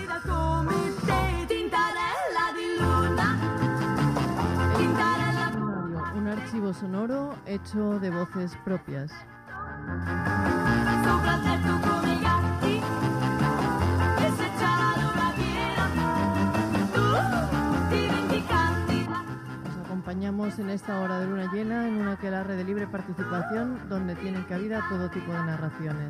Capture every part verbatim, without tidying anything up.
Un archivo sonoro hecho de voces propias. Os acompañamos en esta hora de luna llena en una aquelarre de libre participación donde tienen cabida todo tipo de narraciones.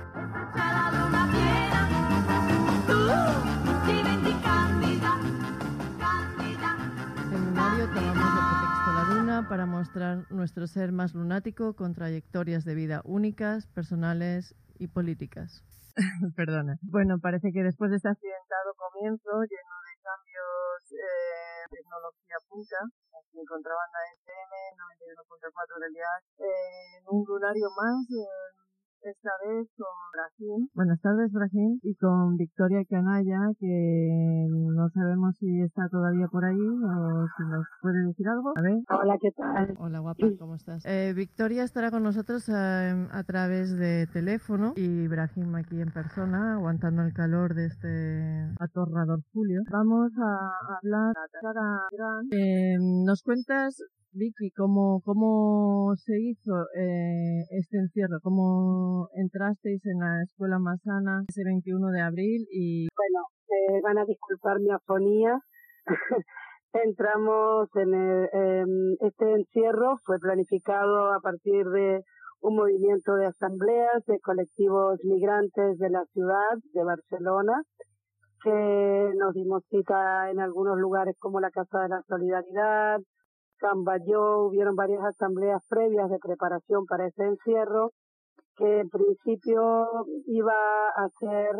Seminario tomamos de pretexto la luna para mostrar nuestro ser más lunático con trayectorias de vida únicas, personales y políticas. Perdona. Bueno, parece que después de este accidentado comienzo, lleno de cambios, eh, tecnología punta, aquí en Contrabanda F M noventa y uno punto cuatro del día, eh, en un lunario más, eh, esta vez con Brahim. Buenas tardes, Brahim, y con Victoria Canalla, que no sabemos si está todavía por ahí o si nos puede decir algo. A ver. Hola, ¿qué tal? Hola, guapa, ¿cómo estás? Eh, Victoria estará con nosotros a, a través de teléfono y Brahim aquí en persona, aguantando el calor de este atorrador julio. Vamos a hablar a eh, ¿nos cuentas, Vicky, cómo, cómo se hizo eh, este encierro? ¿Cómo entrasteis en la Escuela Massana ese veintiuno de abril? Y bueno, eh, van a disculpar mi afonía. Entramos en el, eh, este encierro, fue planificado a partir de un movimiento de asambleas de colectivos migrantes de la ciudad de Barcelona, que nos dimos cita en algunos lugares como la Casa de la Solidaridad, Can Balló. Hubieron varias asambleas previas de preparación para ese encierro, que en principio iba a ser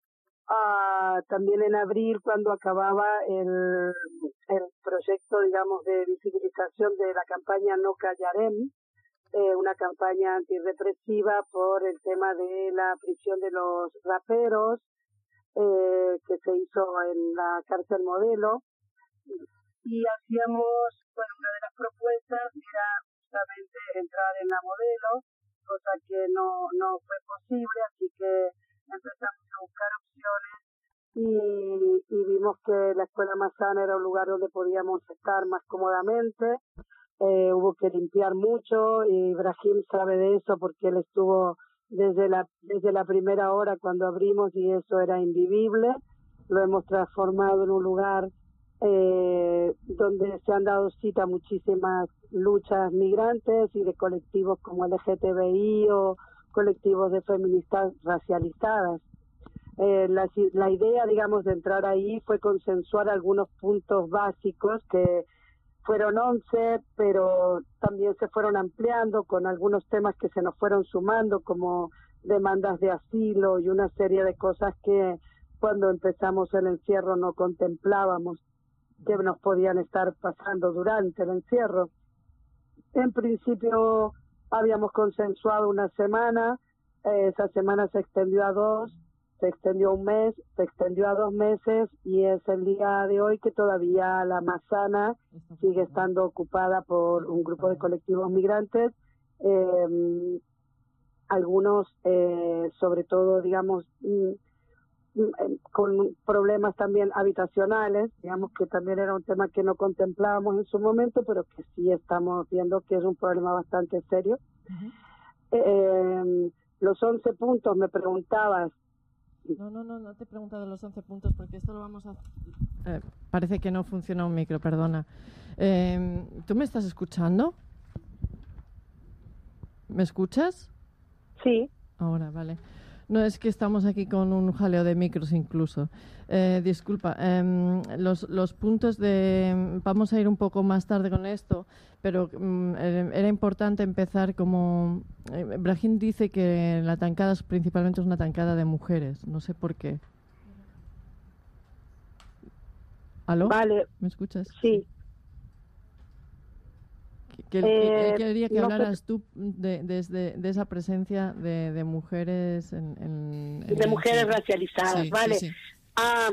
uh, también en abril, cuando acababa el, el proyecto, digamos, de visibilización de la campaña No Callarem, eh, una campaña antirrepresiva por el tema de la prisión de los raperos, eh, que se hizo en la cárcel Modelo. Y hacíamos, bueno, una de las propuestas era justamente entrar en la Modelo, cosa que no, no fue posible, así que empezamos a buscar opciones y, y vimos que la Escuela Massana era un lugar donde podíamos estar más cómodamente. Eh, hubo que limpiar mucho y Brahim sabe de eso porque él estuvo desde la, desde la primera hora cuando abrimos y eso era invivible. Lo hemos transformado en un lugar Eh, donde se han dado cita muchísimas luchas migrantes y de colectivos como L G T B I o colectivos de feministas racializadas. Eh, la, la idea, digamos, de entrar ahí fue consensuar algunos puntos básicos que fueron once, pero también se fueron ampliando con algunos temas que se nos fueron sumando, como demandas de asilo y una serie de cosas que cuando empezamos el encierro no contemplábamos que nos podían estar pasando durante el encierro. En principio habíamos consensuado una semana, eh, esa semana se extendió a dos, se extendió a un mes, se extendió a dos meses y es el día de hoy que todavía la Massana sigue estando ocupada por un grupo de colectivos migrantes, eh, algunos eh, sobre todo, digamos, con problemas también habitacionales, digamos que también era un tema que no contemplábamos en su momento, pero que sí estamos viendo que es un problema bastante serio. Uh-huh. Eh, los once puntos, me preguntabas. No, no, no, no te he preguntado los once puntos porque esto lo vamos a... Eh, parece que no funciona un micro, perdona. Eh, ¿Tú me estás escuchando? ¿Me escuchas? Sí. Ahora, vale. No, es que estamos aquí con un jaleo de micros incluso. Eh, disculpa, eh, los, los puntos de... Vamos a ir un poco más tarde con esto, pero eh, era importante empezar como... Eh, Brahim dice que la tancada principalmente es una tancada de mujeres, no sé por qué. ¿Aló? Vale. ¿Me escuchas? Sí. Que, que, eh, quería que no hablaras sé. tú de, de, de, de esa presencia de, de mujeres en, en, en de mujeres centro. racializadas, sí, vale. Sí, sí. Ah,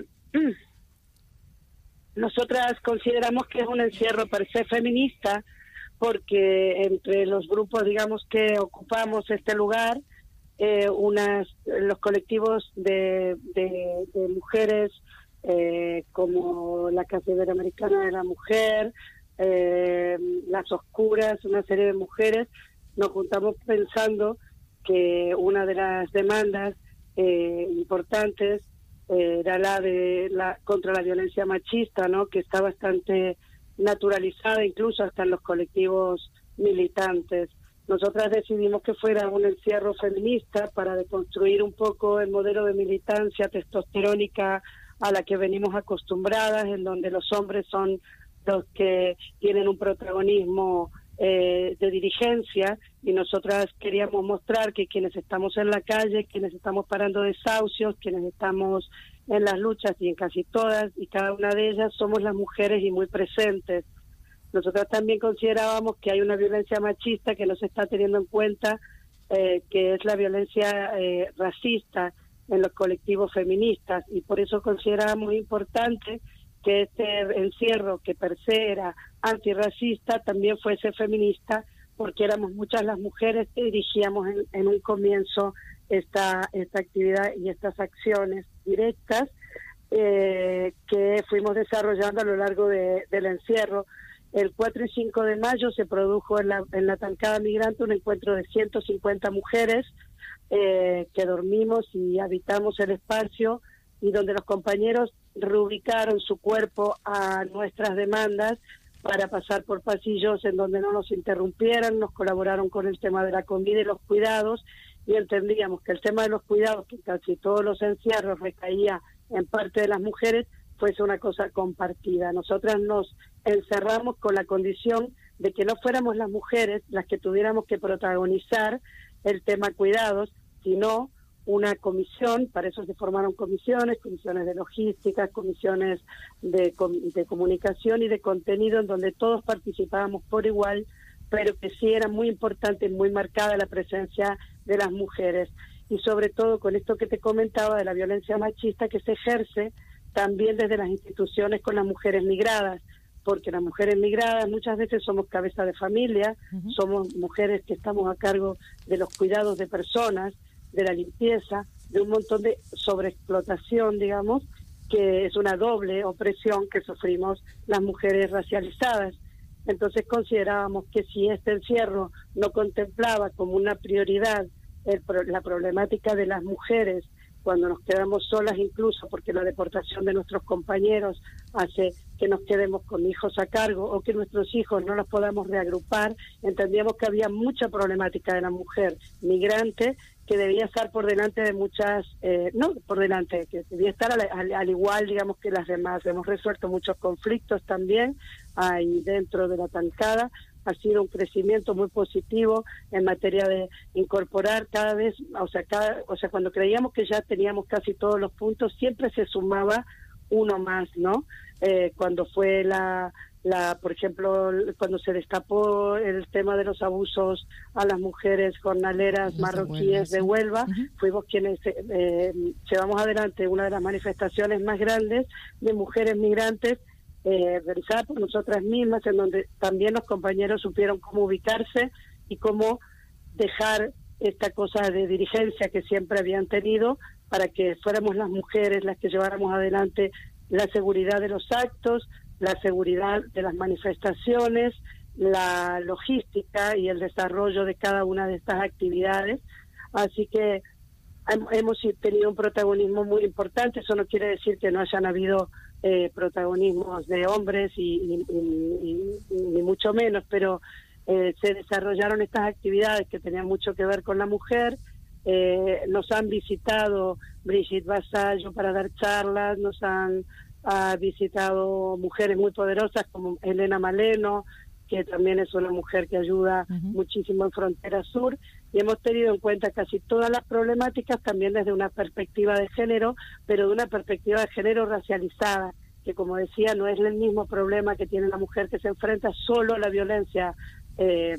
nosotras consideramos que es un encierro per se feminista porque entre los grupos, digamos, que ocupamos este lugar, eh, unas los colectivos de, de, de mujeres eh, como la Casa Iberoamericana de la Mujer, eh, Las Oscuras, una serie de mujeres, nos juntamos pensando que una de las demandas eh, importantes eh, era la de la contra la violencia machista, ¿no? Que está bastante naturalizada incluso hasta en los colectivos militantes. Nosotras decidimos que fuera un encierro feminista para deconstruir un poco el modelo de militancia testosterónica a la que venimos acostumbradas, en donde los hombres son los que tienen un protagonismo eh, de dirigencia, y nosotras queríamos mostrar que quienes estamos en la calle, quienes estamos parando desahucios, quienes estamos en las luchas, y en casi todas y cada una de ellas somos las mujeres y muy presentes. Nosotros también considerábamos que hay una violencia machista que no se está teniendo en cuenta, eh, que es la violencia eh, racista en los colectivos feministas, y por eso considerábamos importante que este encierro, que per se era antirracista, también fuese feminista, porque éramos muchas las mujeres que dirigíamos en, en un comienzo esta, esta actividad y estas acciones directas eh, que fuimos desarrollando a lo largo de, del encierro. El cuatro y cinco de mayo se produjo en la, en la Tancada Migrante un encuentro de ciento cincuenta mujeres eh, que dormimos y habitamos el espacio, y donde los compañeros reubicaron su cuerpo a nuestras demandas para pasar por pasillos en donde no nos interrumpieran, nos colaboraron con el tema de la comida y los cuidados, y entendíamos que el tema de los cuidados, que casi todos los encierros recaía en parte de las mujeres, fuese una cosa compartida. Nosotras nos encerramos con la condición de que no fuéramos las mujeres las que tuviéramos que protagonizar el tema cuidados, sino una comisión. Para eso se formaron comisiones, comisiones de logística, comisiones de, de comunicación y de contenido, en donde todos participábamos por igual, pero que sí era muy importante y muy marcada la presencia de las mujeres. Y sobre todo con esto que te comentaba de la violencia machista que se ejerce también desde las instituciones con las mujeres migradas, porque las mujeres migradas muchas veces somos cabeza de familia, uh-huh. somos mujeres que estamos a cargo de los cuidados de personas, de la limpieza, de un montón de sobreexplotación, digamos, que es una doble opresión que sufrimos las mujeres racializadas. Entonces considerábamos que si este encierro no contemplaba como una prioridad el, la problemática de las mujeres, cuando nos quedamos solas incluso porque la deportación de nuestros compañeros hace que nos quedemos con hijos a cargo, o que nuestros hijos no los podamos reagrupar, entendíamos que había mucha problemática de la mujer migrante que debía estar por delante de muchas, eh, no por delante, que debía estar al, al, al igual, digamos, que las demás. Hemos resuelto muchos conflictos también ahí dentro de la Tancada. Ha sido un crecimiento muy positivo en materia de incorporar cada vez, o sea, cada, o sea, cuando creíamos que ya teníamos casi todos los puntos, siempre se sumaba uno más, ¿no? Eh, cuando fue la, la, por ejemplo, cuando se destapó el tema de los abusos a las mujeres jornaleras los marroquíes de Huelva, sí. uh-huh. fuimos quienes eh, llevamos adelante una de las manifestaciones más grandes de mujeres migrantes, Eh, realizada por nosotras mismas, en donde también los compañeros supieron cómo ubicarse y cómo dejar esta cosa de dirigencia que siempre habían tenido, para que fuéramos las mujeres las que lleváramos adelante la seguridad de los actos, la seguridad de las manifestaciones, la logística y el desarrollo de cada una de estas actividades. Así que hemos tenido un protagonismo muy importante. Eso no quiere decir que no hayan habido eh, protagonismos de hombres y, y, y, y ni mucho menos, pero eh, se desarrollaron estas actividades que tenían mucho que ver con la mujer. Eh, nos han visitado Brigitte Vasallo para dar charlas, nos han ha visitado mujeres muy poderosas como Elena Maleno, que también es una mujer que ayuda uh-huh. muchísimo en Frontera Sur, y hemos tenido en cuenta casi todas las problemáticas también desde una perspectiva de género, pero de una perspectiva de género racializada, que como decía, no es el mismo problema que tiene la mujer que se enfrenta solo a la violencia eh,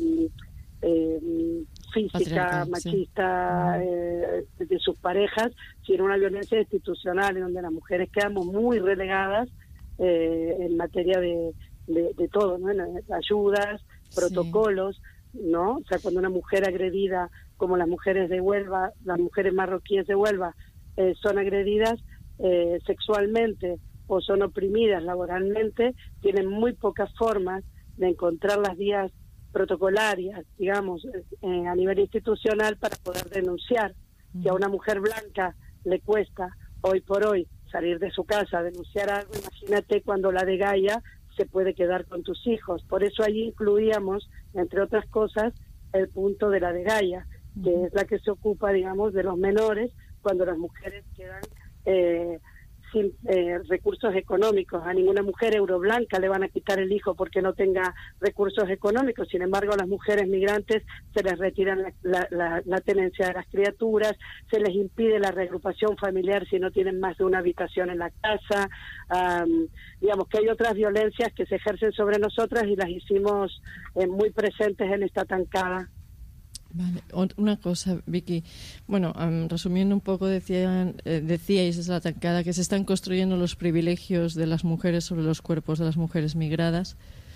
eh, física, machista sí. eh, de sus parejas, sino una violencia institucional en donde las mujeres quedamos muy relegadas eh, en materia de De, de todo, ¿no? Ayudas, protocolos, sí. ¿no? O sea, cuando una mujer agredida, como las mujeres de Huelva, las mujeres marroquíes de Huelva, eh, son agredidas eh, sexualmente o son oprimidas laboralmente, tienen muy pocas formas de encontrar las vías protocolarias, digamos, eh, a nivel institucional para poder denunciar. Si a una mujer blanca le cuesta hoy por hoy salir de su casa a denunciar algo, imagínate cuando la de Gaia se puede quedar con tus hijos. Por eso allí incluíamos, entre otras cosas, el punto de la de Gaia, que es la que se ocupa, digamos, de los menores cuando las mujeres quedan eh, sin eh, recursos económicos. A ninguna mujer euroblanca le van a quitar el hijo porque no tenga recursos económicos. Sin embargo, a las mujeres migrantes se les retiran la, la, la, la tenencia de las criaturas, se les impide la reagrupación familiar si no tienen más de una habitación en la casa. Um, digamos que hay otras violencias que se ejercen sobre nosotras y las hicimos eh, muy presentes en esta tancada. Vale, una cosa, Vicky. Bueno, um, resumiendo un poco, decían, eh, decíais desde la tancada que se están construyendo los privilegios de las mujeres sobre los cuerpos de las mujeres migradas.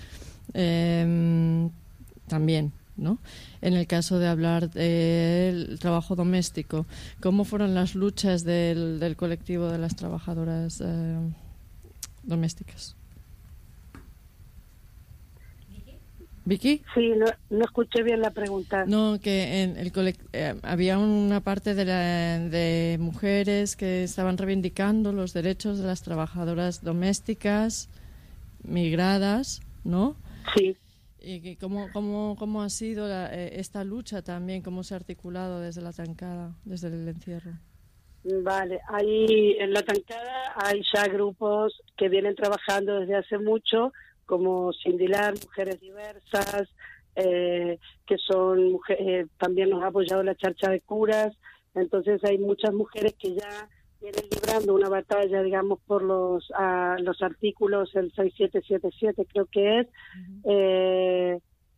Eh, también, ¿no? En el caso de hablar del trabajo doméstico, ¿cómo fueron las luchas del, del colectivo de las trabajadoras eh, domésticas? ¿Vicky? Sí, no, no escuché bien la pregunta. No, que en el colect- eh, había una parte de, la, de mujeres que estaban reivindicando los derechos de las trabajadoras domésticas migradas, ¿no? Sí. Y que cómo, cómo, cómo ha sido la, eh, esta lucha también, cómo se ha articulado desde la tancada, desde el encierro. Vale, ahí en la tancada hay ya grupos que vienen trabajando desde hace mucho, como Sindilar, Mujeres Diversas, eh, que son mujer, eh, también nos ha apoyado la Charcha de Curas. Entonces hay muchas mujeres que ya vienen librando una batalla, digamos, por los uh, los artículos, el seis siete siete siete creo que es, uh-huh. eh,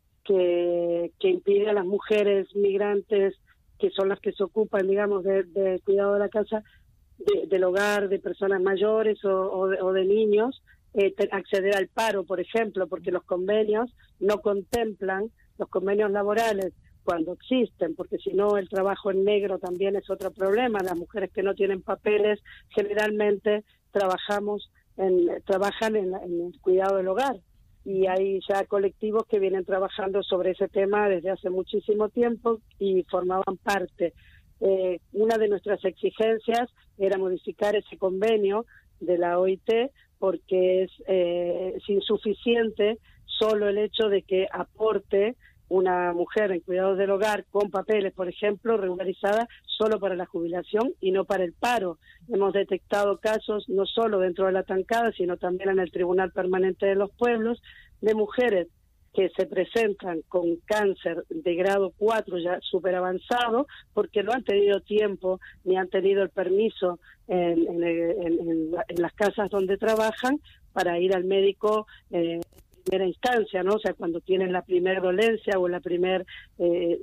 que, que impide a las mujeres migrantes, que son las que se ocupan, digamos, de, de cuidado de la casa, de, del hogar, de personas mayores o, o, de, o de niños, Eh, acceder al paro, por ejemplo, porque los convenios no contemplan, los convenios laborales cuando existen, porque si no el trabajo en negro también es otro problema. Las mujeres que no tienen papeles generalmente trabajamos en, trabajan en, en el cuidado del hogar, y hay ya colectivos que vienen trabajando sobre ese tema desde hace muchísimo tiempo y formaban parte. Eh, una de nuestras exigencias era modificar ese convenio de la O I T, porque es, eh, es insuficiente solo el hecho de que aporte una mujer en cuidados del hogar con papeles, por ejemplo, regularizada solo para la jubilación y no para el paro. Hemos detectado casos no solo dentro de la tancada, sino también en el Tribunal Permanente de los Pueblos, de mujeres que se presentan con cáncer de grado cuatro ya súper avanzado, porque no han tenido tiempo ni han tenido el permiso en, en, en, en, en las casas donde trabajan para ir al médico eh, en primera instancia, ¿no? O sea, cuando tienen la primera dolencia o la primer, eh,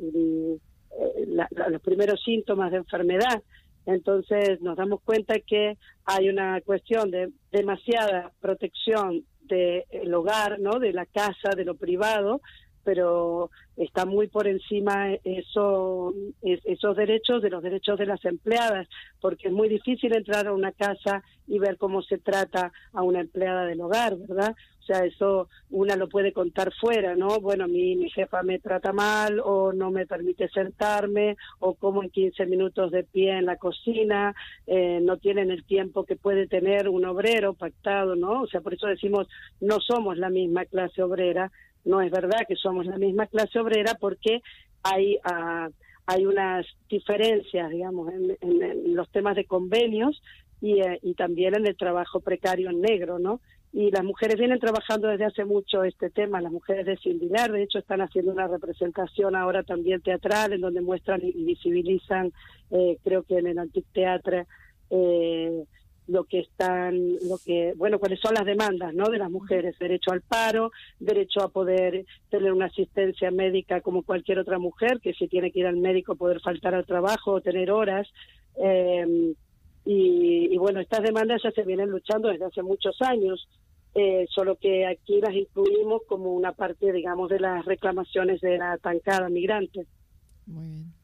la, la, los primeros síntomas de enfermedad. Entonces nos damos cuenta que hay una cuestión de demasiada protección del hogar, ¿no? De la casa, de lo privado, pero está muy por encima eso, esos derechos de los derechos de las empleadas, porque es muy difícil entrar a una casa y ver cómo se trata a una empleada del hogar, ¿verdad? O sea, eso una lo puede contar fuera, ¿no? Bueno, mi, mi jefa me trata mal, o no me permite sentarme, o como en quince minutos de pie en la cocina, eh, no tienen el tiempo que puede tener un obrero pactado, ¿no? O sea, por eso decimos, no somos la misma clase obrera. No es verdad que somos la misma clase obrera, porque hay uh, hay unas diferencias, digamos, en, en, en los temas de convenios y, eh, y también en el trabajo precario en negro, ¿no? Y las mujeres vienen trabajando desde hace mucho este tema, las mujeres de Sindilar, de hecho están haciendo una representación ahora también teatral, en donde muestran y visibilizan, eh, creo que en el Antic Teatre, eh, lo que están, lo que, bueno, cuáles son las demandas, ¿no? De las mujeres: derecho al paro, derecho a poder tener una asistencia médica como cualquier otra mujer, que si tiene que ir al médico poder faltar al trabajo o tener horas, eh, y, y bueno, estas demandas ya se vienen luchando desde hace muchos años. eh, solo que aquí las incluimos como una parte, digamos, de las reclamaciones de la tancada migrante. Muy bien.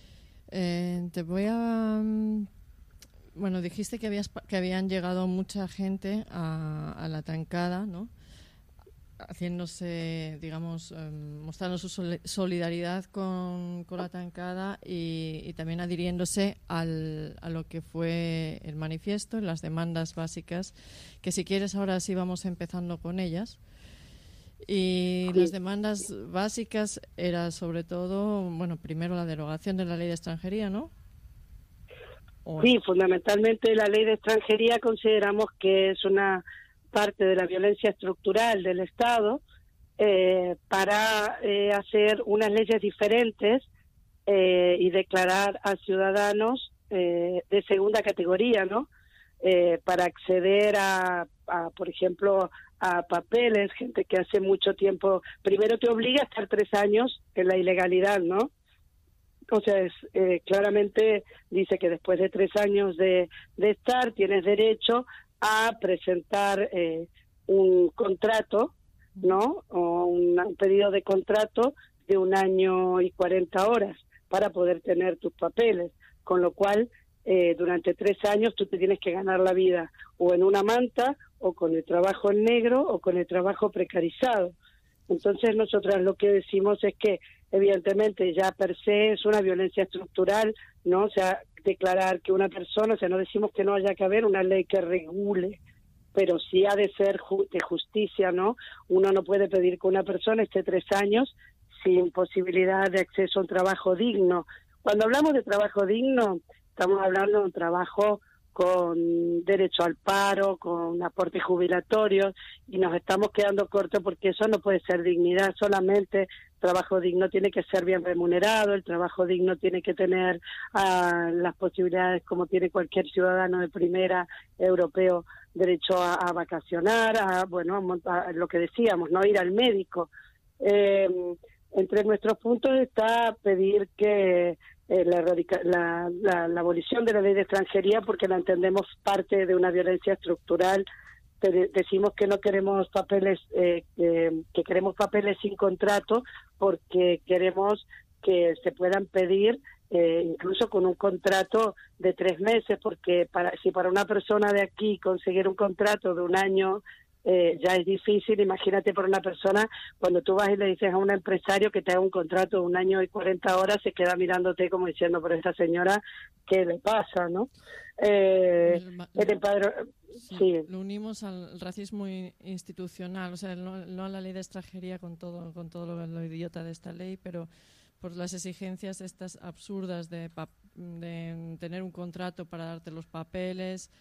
Eh, te voy a... Bueno, dijiste que, habías, que habían llegado mucha gente a, a la tancada, ¿no? Haciéndose, digamos, eh, mostrando su sol- solidaridad con, con la tancada y, y también adhiriéndose al, a lo que fue el manifiesto, las demandas básicas, que si quieres ahora sí vamos empezando con ellas. Y las demandas básicas era sobre todo, bueno, primero la derogación de la ley de extranjería, ¿no? ¿O? Sí, fundamentalmente la ley de extranjería consideramos que es una parte de la violencia estructural del Estado eh, para eh, hacer unas leyes diferentes eh, y declarar a ciudadanos eh, de segunda categoría, ¿no? Eh, para acceder a, a, por ejemplo, a papeles, gente que hace mucho tiempo, primero te obliga a estar tres años en la ilegalidad, ¿no? O sea, es, eh, claramente dice que después de tres años de, de estar tienes derecho a presentar eh, un contrato, ¿no? O un, un pedido de contrato de un año y cuarenta horas para poder tener tus papeles, con lo cual eh, durante tres años tú te tienes que ganar la vida o en una manta o con el trabajo en negro o con el trabajo precarizado. Entonces nosotras lo que decimos es que evidentemente ya per se es una violencia estructural, ¿no? O sea, declarar que una persona, o sea, no decimos que no haya que haber una ley que regule, pero sí ha de ser ju- de justicia, ¿no? Uno no puede pedir que una persona esté tres años sin posibilidad de acceso a un trabajo digno. Cuando hablamos de trabajo digno, estamos hablando de un trabajo con derecho al paro, con aportes jubilatorios, y nos estamos quedando cortos porque eso no puede ser dignidad solamente. Trabajo digno tiene que ser bien remunerado, el trabajo digno tiene que tener uh, las posibilidades como tiene cualquier ciudadano de primera europeo, derecho a, a vacacionar, a, bueno, a, a lo que decíamos, no ir al médico. Eh, entre nuestros puntos está pedir que Eh, la, radica- la, la, la abolición de la ley de extranjería, porque la entendemos parte de una violencia estructural. Te, decimos que no queremos papeles, eh, que, que queremos papeles sin contrato, porque queremos que se puedan pedir eh, incluso con un contrato de tres meses, porque para si para una persona de aquí conseguir un contrato de un año Eh, ya es difícil, imagínate por una persona, cuando tú vas y le dices a un empresario que te haga un contrato de un año y cuarenta horas, se queda mirándote como diciendo, por esta señora, ¿qué le pasa, no? Eh, el, el empadro... sí, sí. Lo unimos al racismo institucional, o sea, no, no a la ley de extranjería con todo, con todo lo, lo idiota de esta ley, pero por las exigencias estas absurdas de, de tener un contrato para darte los papeles,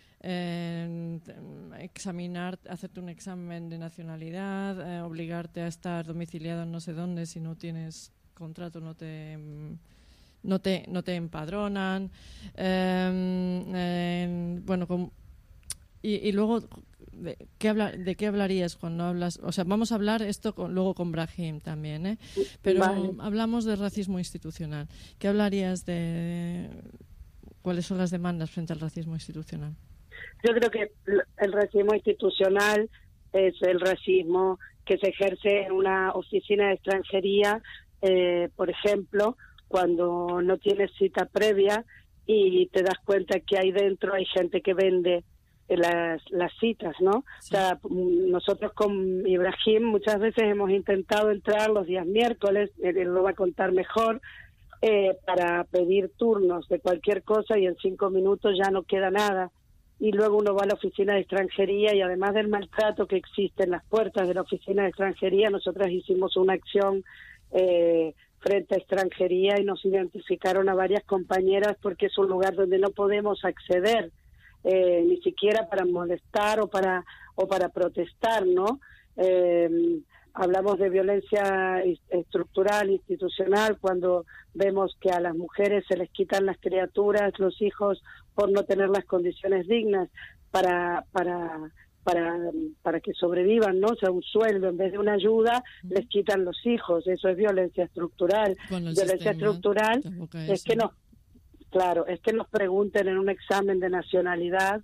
Eh, examinar, hacerte un examen de nacionalidad, eh, obligarte a estar domiciliado en no sé dónde si no tienes contrato, no te no te no te empadronan, eh, eh, bueno, con, y, y luego de qué habla, de qué hablarías cuando hablas, o sea, vamos a hablar esto con, luego con Brahim también, ¿eh? Pero vale. Hablamos de racismo institucional. ¿Qué hablarías de cuáles son las demandas frente al racismo institucional? Yo creo que el racismo institucional es el racismo que se ejerce en una oficina de extranjería, eh, por ejemplo, cuando no tienes cita previa y te das cuenta que ahí dentro hay gente que vende las, las citas, ¿no? Sí. O sea, nosotros con Ibrahim muchas veces hemos intentado entrar los días miércoles, él lo va a contar mejor, eh, para pedir turnos de cualquier cosa y en cinco minutos ya no queda nada. Y luego uno va a la oficina de extranjería y además del maltrato que existe en las puertas de la oficina de extranjería, nosotras hicimos una acción eh, frente a extranjería y nos identificaron a varias compañeras porque es un lugar donde no podemos acceder, eh, ni siquiera para molestar o para o para protestar, ¿no? Eh, hablamos de violencia estructural, institucional, cuando vemos que a las mujeres se les quitan las criaturas, los hijos, por no tener las condiciones dignas para para para para que sobrevivan, ¿no? O sea, un sueldo en vez de una ayuda, uh-huh. les quitan los hijos. Eso es violencia estructural. Violencia sistema, estructural es que nos, claro, es que nos pregunten en un examen de nacionalidad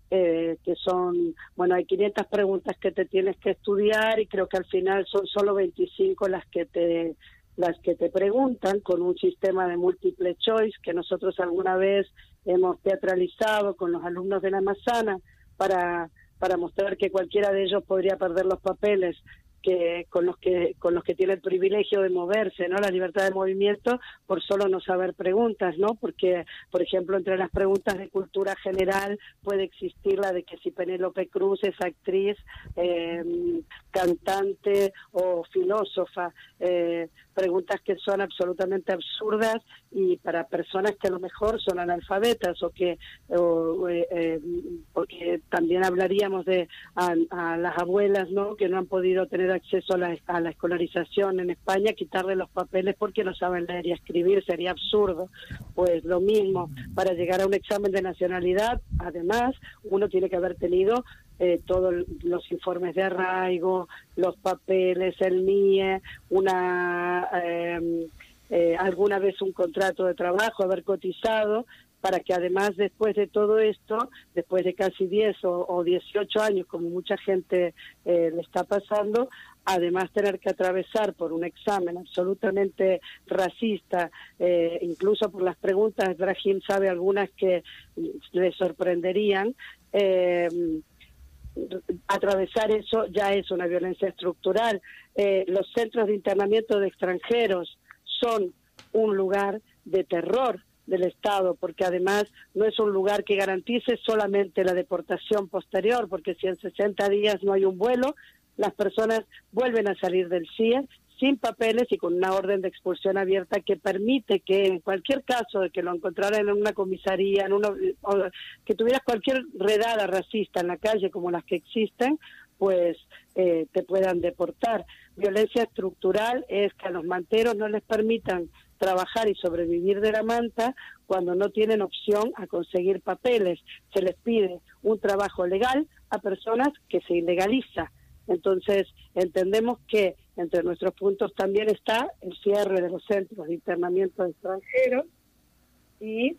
eh, que son, bueno, hay quinientas preguntas que te tienes que estudiar y creo que al final son solo veinticinco las que te las que te preguntan, con un sistema de múltiple choice que nosotros alguna vez hemos teatralizado con los alumnos de la Massana para para mostrar que cualquiera de ellos podría perder los papeles que con los que con los que tiene el privilegio de moverse, ¿no? La libertad de movimiento por solo no saber preguntas, ¿no? Porque, por ejemplo, entre las preguntas de cultura general puede existir la de que si Penélope Cruz es actriz, eh, cantante o filósofa, eh, preguntas que son absolutamente absurdas y para personas que a lo mejor son analfabetas o que o, eh, porque también hablaríamos de a, a las abuelas, ¿no? Que no han podido tener acceso a la, a la escolarización en España, quitarle los papeles porque no saben leer y escribir, sería absurdo. Pues lo mismo, para llegar a un examen de nacionalidad, además, uno tiene que haber tenido eh, todos los informes de arraigo, los papeles, el M I E, una eh, eh, alguna vez un contrato de trabajo, haber cotizado, para que además después de todo esto, después de casi diez o, o dieciocho años, como mucha gente eh, le está pasando, además tener que atravesar por un examen absolutamente racista, eh, incluso por las preguntas, Brahim sabe algunas que le sorprenderían, eh, atravesar eso ya es una violencia estructural. Eh, los centros de internamiento de extranjeros son un lugar de terror del Estado, porque además no es un lugar que garantice solamente la deportación posterior, porque si en sesenta días no hay un vuelo, las personas vuelven a salir del C I E sin papeles y con una orden de expulsión abierta que permite que en cualquier caso de que lo encontraran en una comisaría, en uno, o que tuvieras cualquier redada racista en la calle como las que existen, pues eh, te puedan deportar. Violencia estructural es que a los manteros no les permitan trabajar y sobrevivir de la manta cuando no tienen opción a conseguir papeles. Se les pide un trabajo legal a personas que se ilegaliza. Entonces, entendemos que entre nuestros puntos también está el cierre de los centros de internamiento de extranjeros y...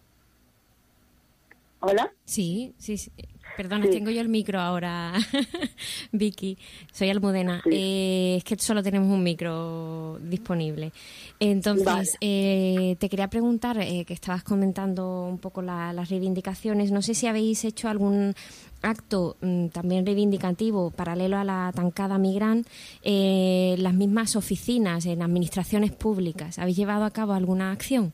¿Hola? Sí, sí, sí. Perdona, sí. Tengo yo el micro ahora, Vicky. Soy Almudena. Sí. Eh, es que solo tenemos un micro disponible. Entonces, vale. eh, te quería preguntar, eh, que estabas comentando un poco la, las reivindicaciones. No sé si habéis hecho algún acto mmm, también reivindicativo paralelo a la tancada migrant, eh, las mismas oficinas en administraciones públicas. ¿Habéis llevado a cabo alguna acción?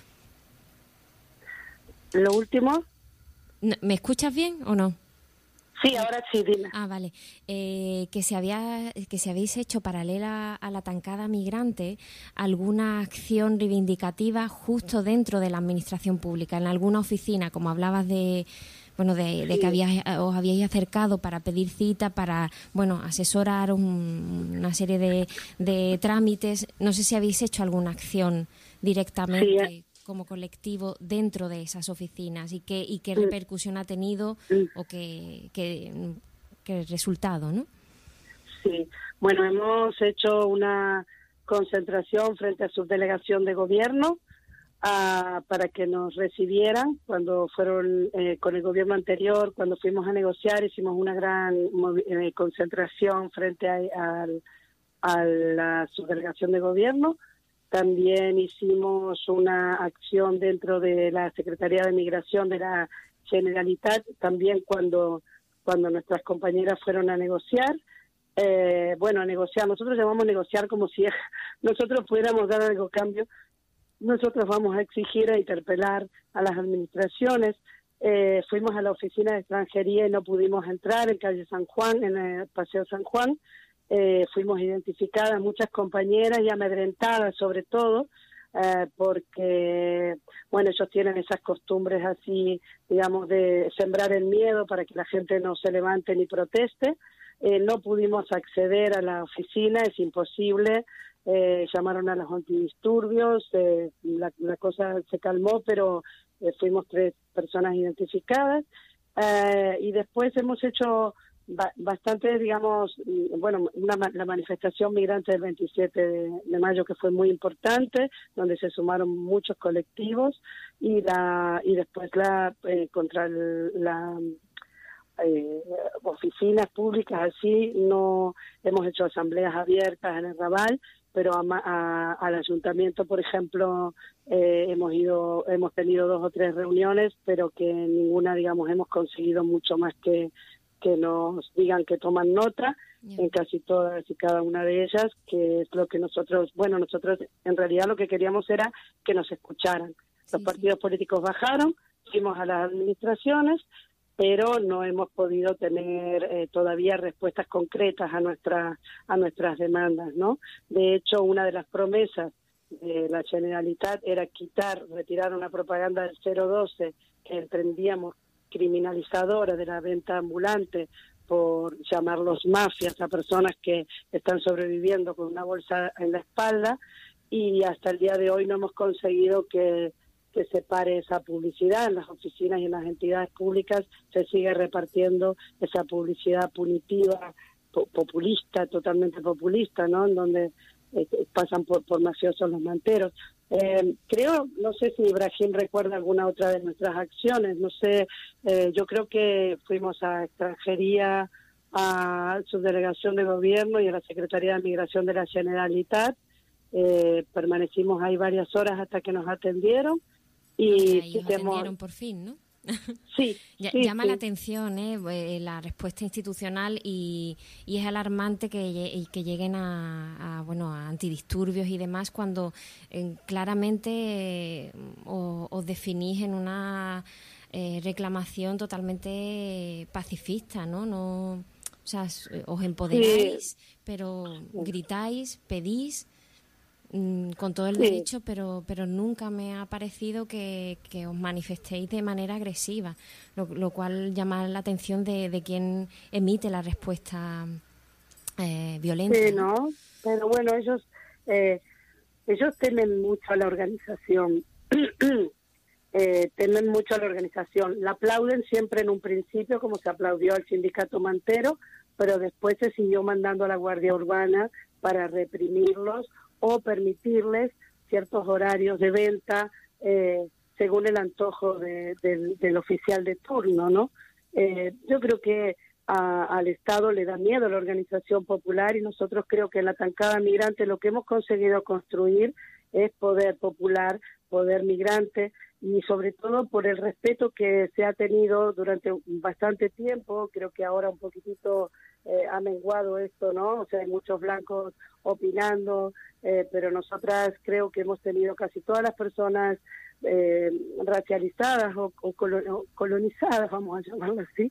Lo último... ¿Me escuchas bien o no? Sí, ahora sí, dime. Ah, vale. Eh, que se había, que se habéis hecho paralela a la tancada migrante alguna acción reivindicativa justo dentro de la administración pública, en alguna oficina, como hablabas de, bueno, de, de sí. que habíais, os habíais acercado para pedir cita, para, bueno, asesorar un, una serie de, de trámites. No sé si habéis hecho alguna acción directamente. Sí, eh. como colectivo dentro de esas oficinas y qué y qué repercusión ha tenido o qué, qué, qué resultado, ¿no? Sí, bueno, hemos hecho una concentración frente a subdelegación de gobierno uh, para que nos recibieran cuando fueron eh, con el gobierno anterior, cuando fuimos a negociar, hicimos una gran eh, concentración frente a, a, a la subdelegación de gobierno. También hicimos una acción dentro de la Secretaría de Migración de la Generalitat, también cuando, cuando nuestras compañeras fueron a negociar. Eh, bueno, a negociar, nosotros llamamos a negociar como si nosotros pudiéramos dar algo a cambio. Nosotros vamos a exigir e interpelar a las administraciones. Eh, fuimos a la oficina de extranjería y no pudimos entrar en calle San Juan, en el Paseo San Juan. Eh, fuimos identificadas muchas compañeras y amedrentadas sobre todo eh, porque bueno, ellos tienen esas costumbres así, digamos, de sembrar el miedo para que la gente no se levante ni proteste. Eh, no pudimos acceder a la oficina, es imposible. Eh, llamaron a los antidisturbios, eh, la, la cosa se calmó, pero eh, fuimos tres personas identificadas eh, y después hemos hecho bastante, digamos, bueno, una, la manifestación migrante del veintisiete de mayo que fue muy importante, donde se sumaron muchos colectivos y la y después la eh, contra el, la eh, oficinas públicas así, no hemos hecho asambleas abiertas en el Raval, pero a, a, al ayuntamiento, por ejemplo, eh, hemos ido, hemos tenido dos o tres reuniones, pero que en ninguna, digamos, hemos conseguido mucho más que que nos digan que toman nota, yeah. en casi todas y cada una de ellas, que es lo que nosotros, bueno, nosotros en realidad lo que queríamos era que nos escucharan. Sí, Los partidos sí. políticos bajaron, fuimos a las administraciones, pero no hemos podido tener eh, todavía respuestas concretas a nuestras a nuestras demandas, ¿no? De hecho, una de las promesas de la Generalitat era quitar, retirar una propaganda del cero doce que entendíamos criminalizadora de la venta ambulante, por llamarlos mafias a personas que están sobreviviendo con una bolsa en la espalda, y hasta el día de hoy no hemos conseguido que, que se pare esa publicidad. En las oficinas y en las entidades públicas se sigue repartiendo esa publicidad punitiva, po populista, totalmente populista, ¿no? En donde eh, pasan por, por mafiosos los manteros. Eh, creo, no sé si Ibrahim recuerda alguna otra de nuestras acciones, no sé, eh, yo creo que fuimos a extranjería, a subdelegación de gobierno y a la Secretaría de Migración de la Generalitat, eh, permanecimos ahí varias horas hasta que nos atendieron y ahí os atendieron por fin, ¿no? Sí, sí, llama sí. la atención ¿eh? la respuesta institucional y, y es alarmante que, que lleguen a, a bueno a antidisturbios y demás cuando eh, claramente eh, os, os definís en una eh, reclamación totalmente pacifista, ¿no? No, o sea, os empoderáis, sí. pero gritáis, pedís con todo el sí. derecho, pero pero nunca me ha parecido que, que os manifestéis de manera agresiva, lo, lo cual llama la atención de, de quien emite la respuesta eh, violenta. Sí, ¿no? Pero bueno, ellos eh, ellos temen mucho a la organización, eh, temen mucho a la organización, la aplauden siempre en un principio, como se aplaudió al sindicato mantero, pero después se siguió mandando a la Guardia Urbana para reprimirlos o permitirles ciertos horarios de venta eh, según el antojo de, de, del oficial de turno, ¿no? Eh, yo creo que a, al Estado le da miedo la organización popular y nosotros creo que en la Tancada Migrante lo que hemos conseguido construir es poder popular, poder migrante y sobre todo por el respeto que se ha tenido durante bastante tiempo. Creo que ahora un poquitito eh, ha menguado esto, ¿no? O sea, hay muchos blancos opinando, eh, pero nosotras creo que hemos tenido casi todas las personas eh, racializadas o, o colonizadas, vamos a llamarlo así,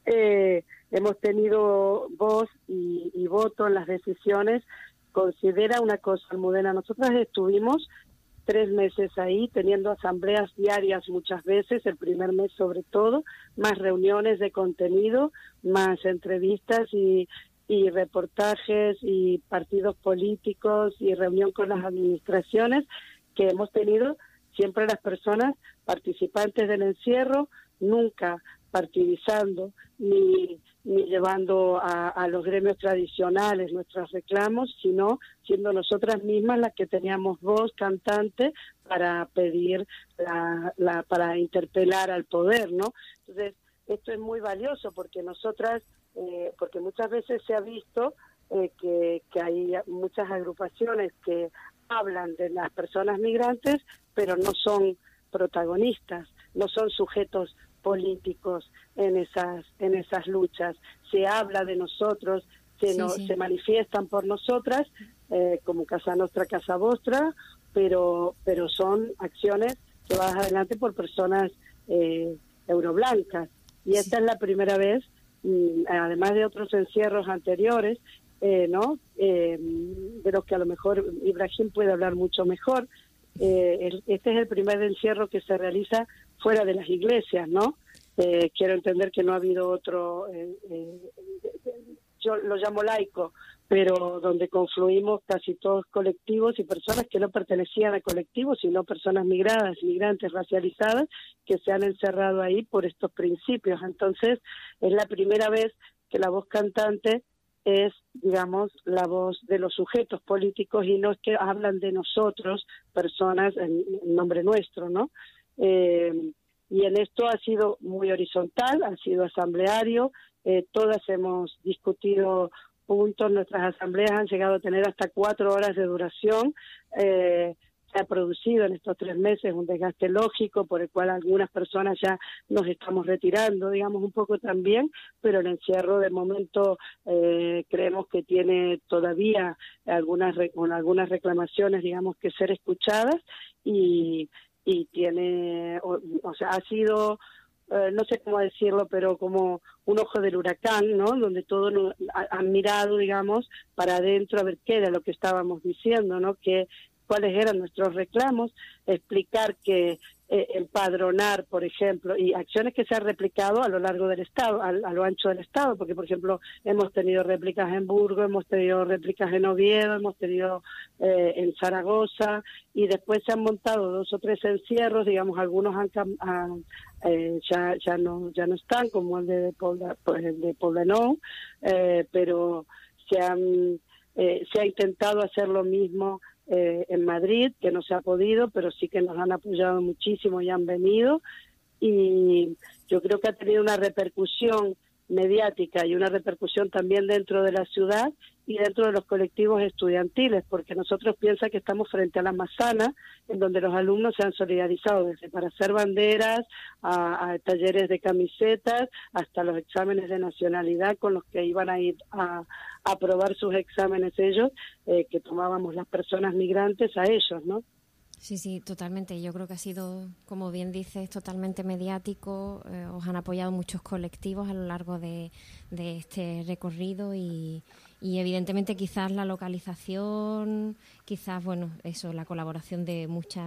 eh, hemos tenido voz y, y voto en las decisiones. Considera una cosa, Almudena, nosotras estuvimos tres meses ahí, teniendo asambleas diarias muchas veces, el primer mes sobre todo, más reuniones de contenido, más entrevistas y, y reportajes y partidos políticos y reunión con las administraciones que hemos tenido siempre las personas participantes del encierro, nunca partidizando ni ni llevando a, a los gremios tradicionales nuestros reclamos, sino siendo nosotras mismas las que teníamos voz cantante para pedir, la, la para interpelar al poder, ¿no? Entonces, esto es muy valioso porque nosotras, eh, porque muchas veces se ha visto eh, que, que hay muchas agrupaciones que hablan de las personas migrantes, pero no son protagonistas, no son sujetos políticos en esas en esas luchas. Se habla de nosotros, se, sí, no, sí. se manifiestan por nosotras eh, como Casa Nostra, Casa Vostra, pero pero son acciones llevadas adelante por personas eh, euroblancas y esta sí. es la primera vez, mm, además de otros encierros anteriores, eh, no eh, de los que a lo mejor Ibrahim puede hablar mucho mejor. Eh, el, este es el primer encierro que se realiza fuera de las iglesias, ¿no? Eh, quiero entender que no ha habido otro, eh, eh, yo lo llamo laico, pero donde confluimos casi todos colectivos y personas que no pertenecían a colectivos, sino personas migradas, migrantes racializadas, que se han encerrado ahí por estos principios. Entonces, es la primera vez que la voz cantante es, digamos, la voz de los sujetos políticos y no es que hablan de nosotros, personas, en, en nombre nuestro, ¿no? Eh, Y en esto ha sido muy horizontal, ha sido asambleario, eh, todas hemos discutido puntos, nuestras asambleas han llegado a tener hasta cuatro horas de duración. Eh, se ha producido en estos tres meses un desgaste lógico por el cual algunas personas ya nos estamos retirando, digamos, un poco también, pero el encierro de momento eh, creemos que tiene todavía algunas, con algunas reclamaciones, digamos, que ser escuchadas y, y tiene, o, o sea, ha sido... Uh, no sé cómo decirlo, pero como un ojo del huracán, ¿no? Donde todos nos han mirado, digamos, para adentro a ver qué era lo que estábamos diciendo, ¿no? Que cuáles eran nuestros reclamos, explicar que eh, empadronar, por ejemplo, y acciones que se han replicado a lo largo del Estado, a, a lo ancho del Estado, porque, por ejemplo, hemos tenido réplicas en Burgos, hemos tenido réplicas en Oviedo, hemos tenido eh, en Zaragoza, y después se han montado dos o tres encierros, digamos, algunos han, han eh, ya ya no ya no están, como el de Pobla, pues el de Poblenou, eh, pero se han eh, se ha intentado hacer lo mismo Eh, en Madrid, que no se ha podido, pero sí que nos han apoyado muchísimo y han venido, y yo creo que ha tenido una repercusión mediática y una repercusión también dentro de la ciudad y dentro de los colectivos estudiantiles, porque nosotros piensa que estamos frente a la manzana, en donde los alumnos se han solidarizado desde para hacer banderas, a, a talleres de camisetas, hasta los exámenes de nacionalidad con los que iban a ir a, a aprobar sus exámenes ellos, eh, que tomábamos las personas migrantes a ellos, ¿no? Sí, sí, totalmente. Yo creo que ha sido, como bien dices, totalmente mediático. Eh, os han apoyado muchos colectivos a lo largo de, de este recorrido y, y evidentemente quizás la localización, quizás, bueno, eso, la colaboración de muchos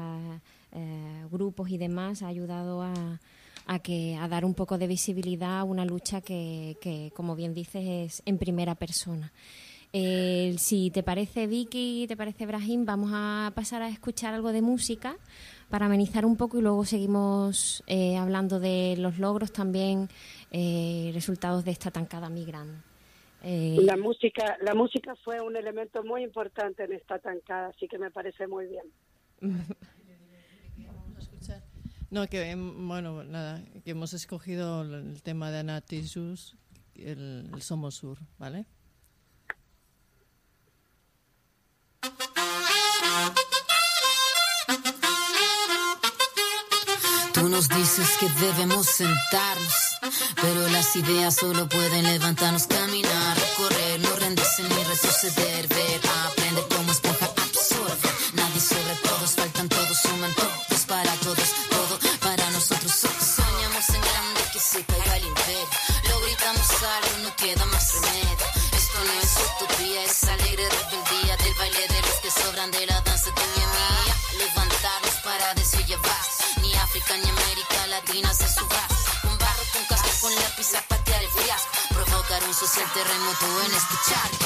eh, grupos y demás ha ayudado a, a, que, a dar un poco de visibilidad a una lucha que, que, como bien dices, es en primera persona. Eh, si te parece, Vicky, te parece, Brahim, vamos a pasar a escuchar algo de música para amenizar un poco y luego seguimos eh, hablando de los logros también, eh, resultados de esta tancada migrante. Eh... La música, la música fue un elemento muy importante en esta tancada, así que me parece muy bien. No, que bueno, nada, que hemos escogido el tema de Ana Tijoux, el, el Somos Sur, ¿vale? Tú nos dices que debemos sentarnos, pero las ideas solo pueden levantarnos, caminar, correr, no rendirse ni retroceder, ver, aprender como esponja, absorber. Nadie sobre todos, faltan todos, suman todos para todos, todo para nosotros. Soñamos en grande que se caiga el imperio, lo gritamos algo, no queda más remedio. Esto no es utopía, es alegre rebeldía del baile de los que sobran de la danza tuya y mía. Levantarnos para decir llevar. Ni África ni América Latina se suba. Con barro, con casco, con lápiz a patear el fiasco. Provocar un social terremoto en este charco.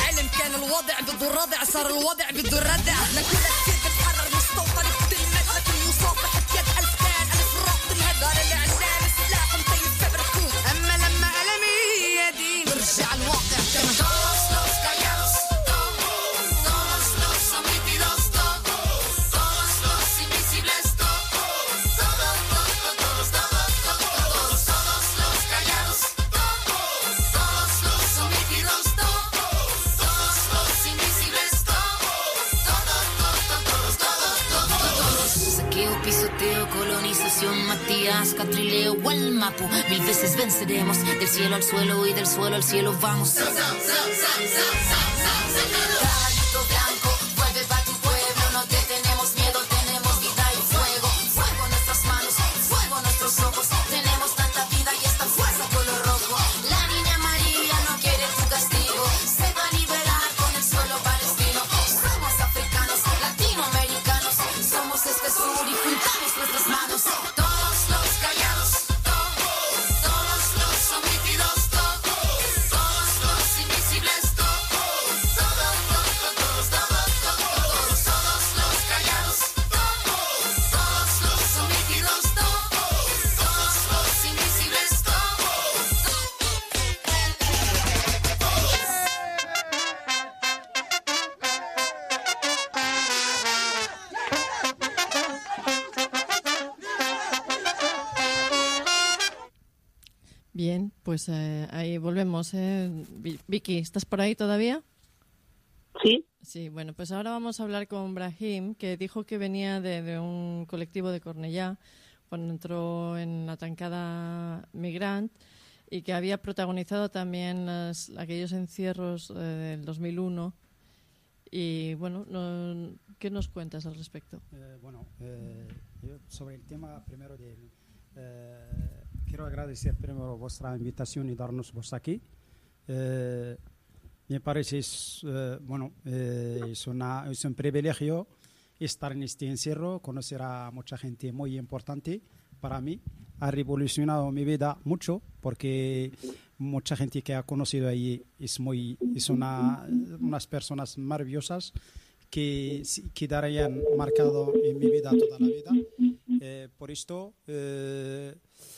الرضع صار الوضع بده الردع لكل كثير بتحرر مستوطن بتلمس Matías, Catrileo o el Mapu. Mil veces venceremos, del cielo al suelo y del suelo al cielo vamos. Caballito blanco, vuelve pa' tu pueblo, no te tenemos miedo, tenemos vida y fuego. Fuego en nuestras manos, fuego en nuestros ojos, tenemos tanta vida y esta fuerza color rojo. La niña María no quiere tu castigo, se va a liberar con el suelo palestino. Somos africanos, latinoamericanos, somos este sur y juntamos nuestras manos. Todos los callados, todos, todos los omitidos, todos, todos los invisibles, todos, todos, todos, todos, todos, todos, todos los callados, todos, todos los omitidos, todos, todos los invisibles, Bien, pues eh, ahí volvemos. Eh. Vicky, ¿estás por ahí todavía? Sí. Sí, bueno, pues ahora vamos a hablar con Brahim, que dijo que venía de, de un colectivo de Cornellá cuando entró en la tancada Migrant y que había protagonizado también las, aquellos encierros eh, del dos mil uno. Y bueno, no, ¿qué nos cuentas al respecto? Eh, bueno, eh, yo sobre el tema primero del... Eh, quiero agradecer primero vuestra invitación y darnos voz aquí. Eh, me parece es, eh, bueno, eh, es, una, es un privilegio estar en este encierro, conocer a mucha gente muy importante para mí. Ha revolucionado mi vida mucho porque mucha gente que ha conocido ahí es muy, es una, unas personas maravillosas que quedarían marcado en mi vida toda la vida. Eh, por esto eh,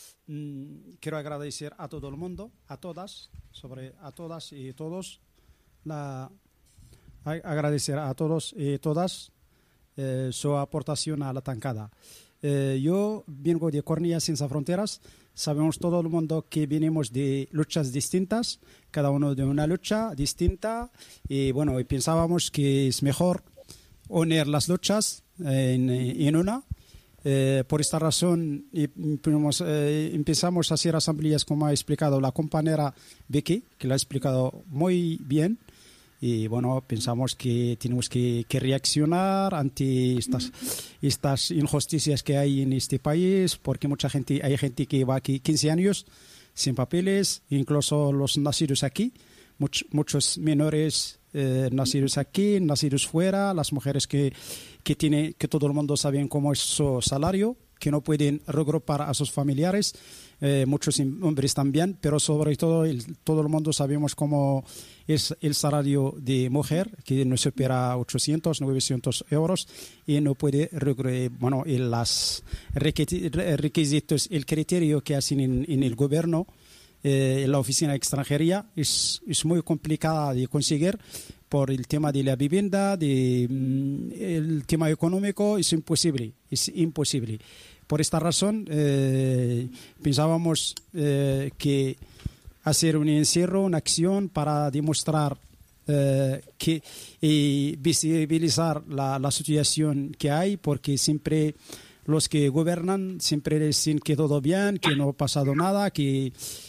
mm, quiero agradecer a todo el mundo, a todas, sobre a todas y todos, la, a, agradecer a todos y todas eh, su aportación a la tancada. Eh, yo vengo de Cornellá Sin Fronteras. Sabemos todo el mundo que venimos de luchas distintas, cada uno de una lucha distinta, y bueno, y pensábamos que es mejor unir las luchas en, en una. Eh, por esta razón y, eh, empezamos a hacer asambleas, como ha explicado la compañera Vicky, que lo ha explicado muy bien. Y bueno, pensamos que tenemos que, que reaccionar ante estas, estas injusticias que hay en este país, porque mucha gente, hay gente que va aquí quince años sin papeles, incluso los nacidos aquí, much, muchos menores eh, nacidos aquí, nacidos fuera, las mujeres que, que, tiene, que todo el mundo sabe cómo es su salario, que no pueden regrupar a sus familiares, eh, muchos hombres también, pero sobre todo el, todo el mundo sabemos cómo es el salario de mujer, que no supera ochocientos, novecientos euros y no puede, bueno, y los requisitos, el criterio que hacen en, en el gobierno, eh, en la oficina de extranjería, es, es muy complicada de conseguir por el tema de la vivienda, de, mm, el tema económico, es imposible, es imposible. Por esta razón, eh, pensábamos eh, que hacer un encierro, una acción para demostrar eh, que, y visibilizar la, la situación que hay, porque siempre los que gobiernan siempre dicen que todo bien, que no ha pasado nada, que,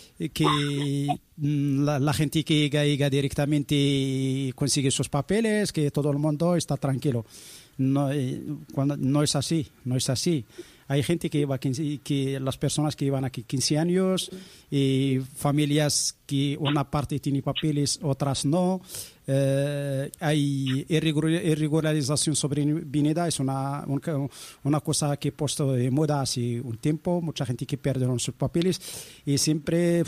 que la, la gente que llega, llega directamente consigue sus papeles, que todo el mundo está tranquilo. No, cuando, no es así, no es así. Hay gente que lleva quince, que las personas que llevan aquí quince años y familias que una parte tiene papeles, otras no. Eh, hay irregularización sobrevenida, es una, una, una cosa que he puesto de moda hace un tiempo. Mucha gente que perdieron sus papeles y siempre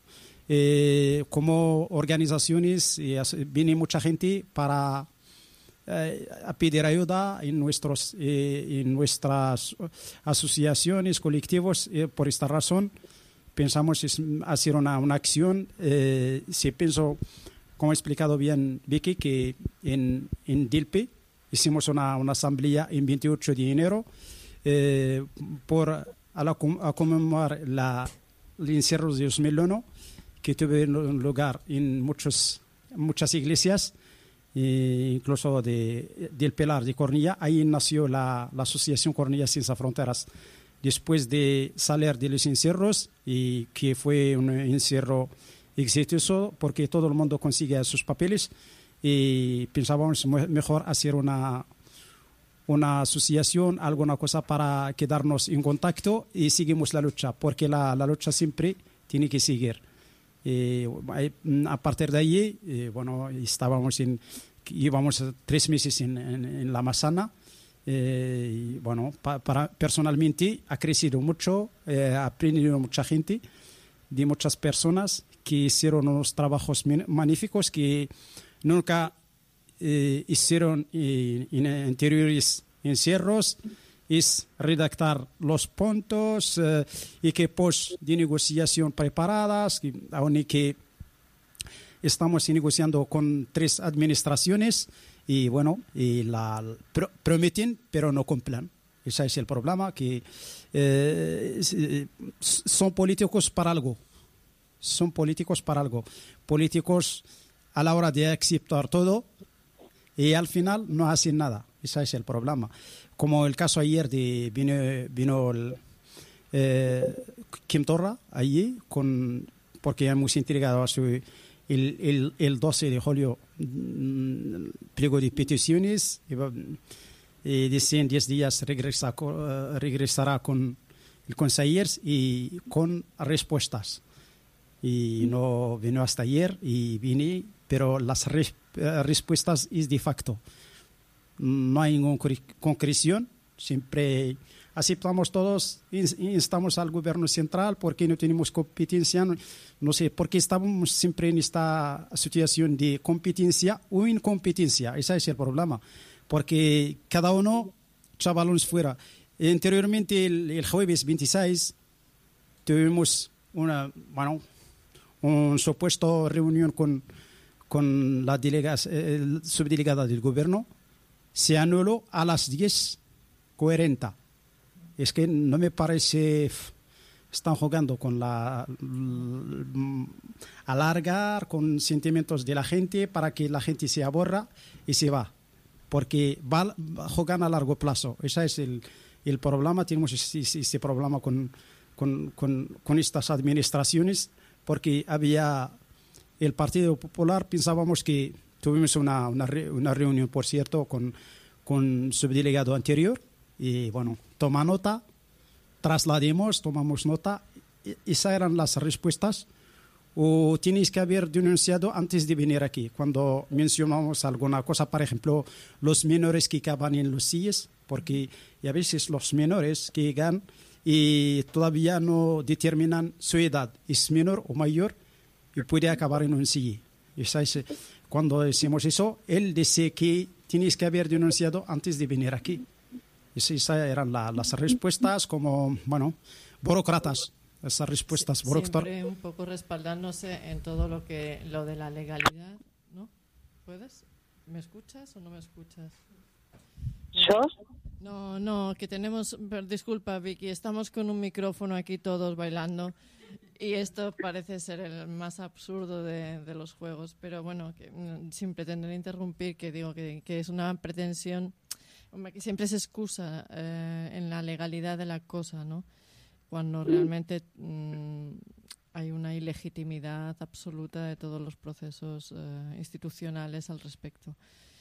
eh, como organizaciones eh, viene mucha gente para Eh, a pedir ayuda en, nuestros, eh, en nuestras asociaciones, colectivos. Eh, por esta razón pensamos es hacer una, una acción. Eh, se pensó, como ha explicado bien Vicky, que en, en Dilpe hicimos una, una asamblea en veintiocho de enero eh, por a, la, a conmemorar la, el encierro de dos mil uno que tuvo lugar en muchos, muchas iglesias. Eh, incluso de, del Pilar de Cornellá. Ahí nació la, la Asociación Cornellá Sin Fronteras después de salir de los encierros, y que fue un encierro exitoso porque todo el mundo consigue sus papeles, y pensábamos mejor hacer una, una asociación, alguna cosa para quedarnos en contacto y seguimos la lucha, porque la, la lucha siempre tiene que seguir. Eh, a partir de ahí, eh, bueno, estábamos en, íbamos tres meses en, en, en la Massana. Eh, y bueno, pa, para, personalmente ha crecido mucho, eh, ha aprendido mucha gente, de muchas personas que hicieron unos trabajos magníficos que nunca eh, hicieron eh, en anteriores encierros. Es redactar los puntos, eh, equipos de negociación preparadas, que, aún que estamos negociando con tres administraciones y bueno, y la, pro, prometen pero no cumplen. Ese es el problema, que eh, son políticos para algo, son políticos para algo, políticos a la hora de aceptar todo y al final no hacen nada. Ese es el problema. Como el caso ayer de vino, vino el, eh, Quim Torra allí, con, porque hemos entregado a su, el, el, el doce de julio mmm, pliego de peticiones y, y decían diez días regresa, uh, regresará con el conseller y con respuestas. Y no vino hasta ayer y vine, pero las res, uh, respuestas es de facto. No hay ninguna concreción, siempre aceptamos todos, instamos al gobierno central porque no tenemos competencia, no, no sé, porque estamos siempre en esta situación de competencia o incompetencia, ese es el problema, porque cada uno echa balones fuera. Anteriormente, el, el jueves veintiséis, tuvimos una, bueno, un supuesto reunión con, con la delega, eh, subdelegada del gobierno. Se anuló a las diez cuarenta. Es que no me parece, están jugando con la, alargar con sentimientos de la gente para que la gente se aburra y se va, porque va, juegan a largo plazo. Ese es el, el problema. Tenemos ese, ese problema con, con, con, con estas administraciones, porque había el Partido Popular, pensábamos que tuvimos una, una, re, una reunión, por cierto, con, con subdelegado anterior y, bueno, toma nota, traslademos, tomamos nota. Y esas eran las respuestas. O tenéis que haber denunciado antes de venir aquí. Cuando mencionamos alguna cosa, por ejemplo, los menores que acaban en los C I E S, porque a veces los menores que llegan y todavía no determinan su edad, es menor o mayor y puede acabar en un C I E. Esa es, cuando decimos eso, él dice que tienes que haber denunciado antes de venir aquí. Esas eran la, las respuestas como, bueno, burócratas. Esas respuestas sí, burócratas. Siempre un poco respaldándose en todo lo que lo de la legalidad, ¿no? ¿Puedes? ¿Me escuchas o no me escuchas? ¿Yo? No, no, que tenemos, disculpa Vicky, estamos con un micrófono aquí todos bailando. Y esto parece ser el más absurdo de, de los juegos, pero bueno, que, sin pretender interrumpir, que digo que, que es una pretensión, hombre, que siempre se excusa eh, en la legalidad de la cosa, ¿no? Cuando realmente mmm, hay una ilegitimidad absoluta de todos los procesos eh, institucionales al respecto.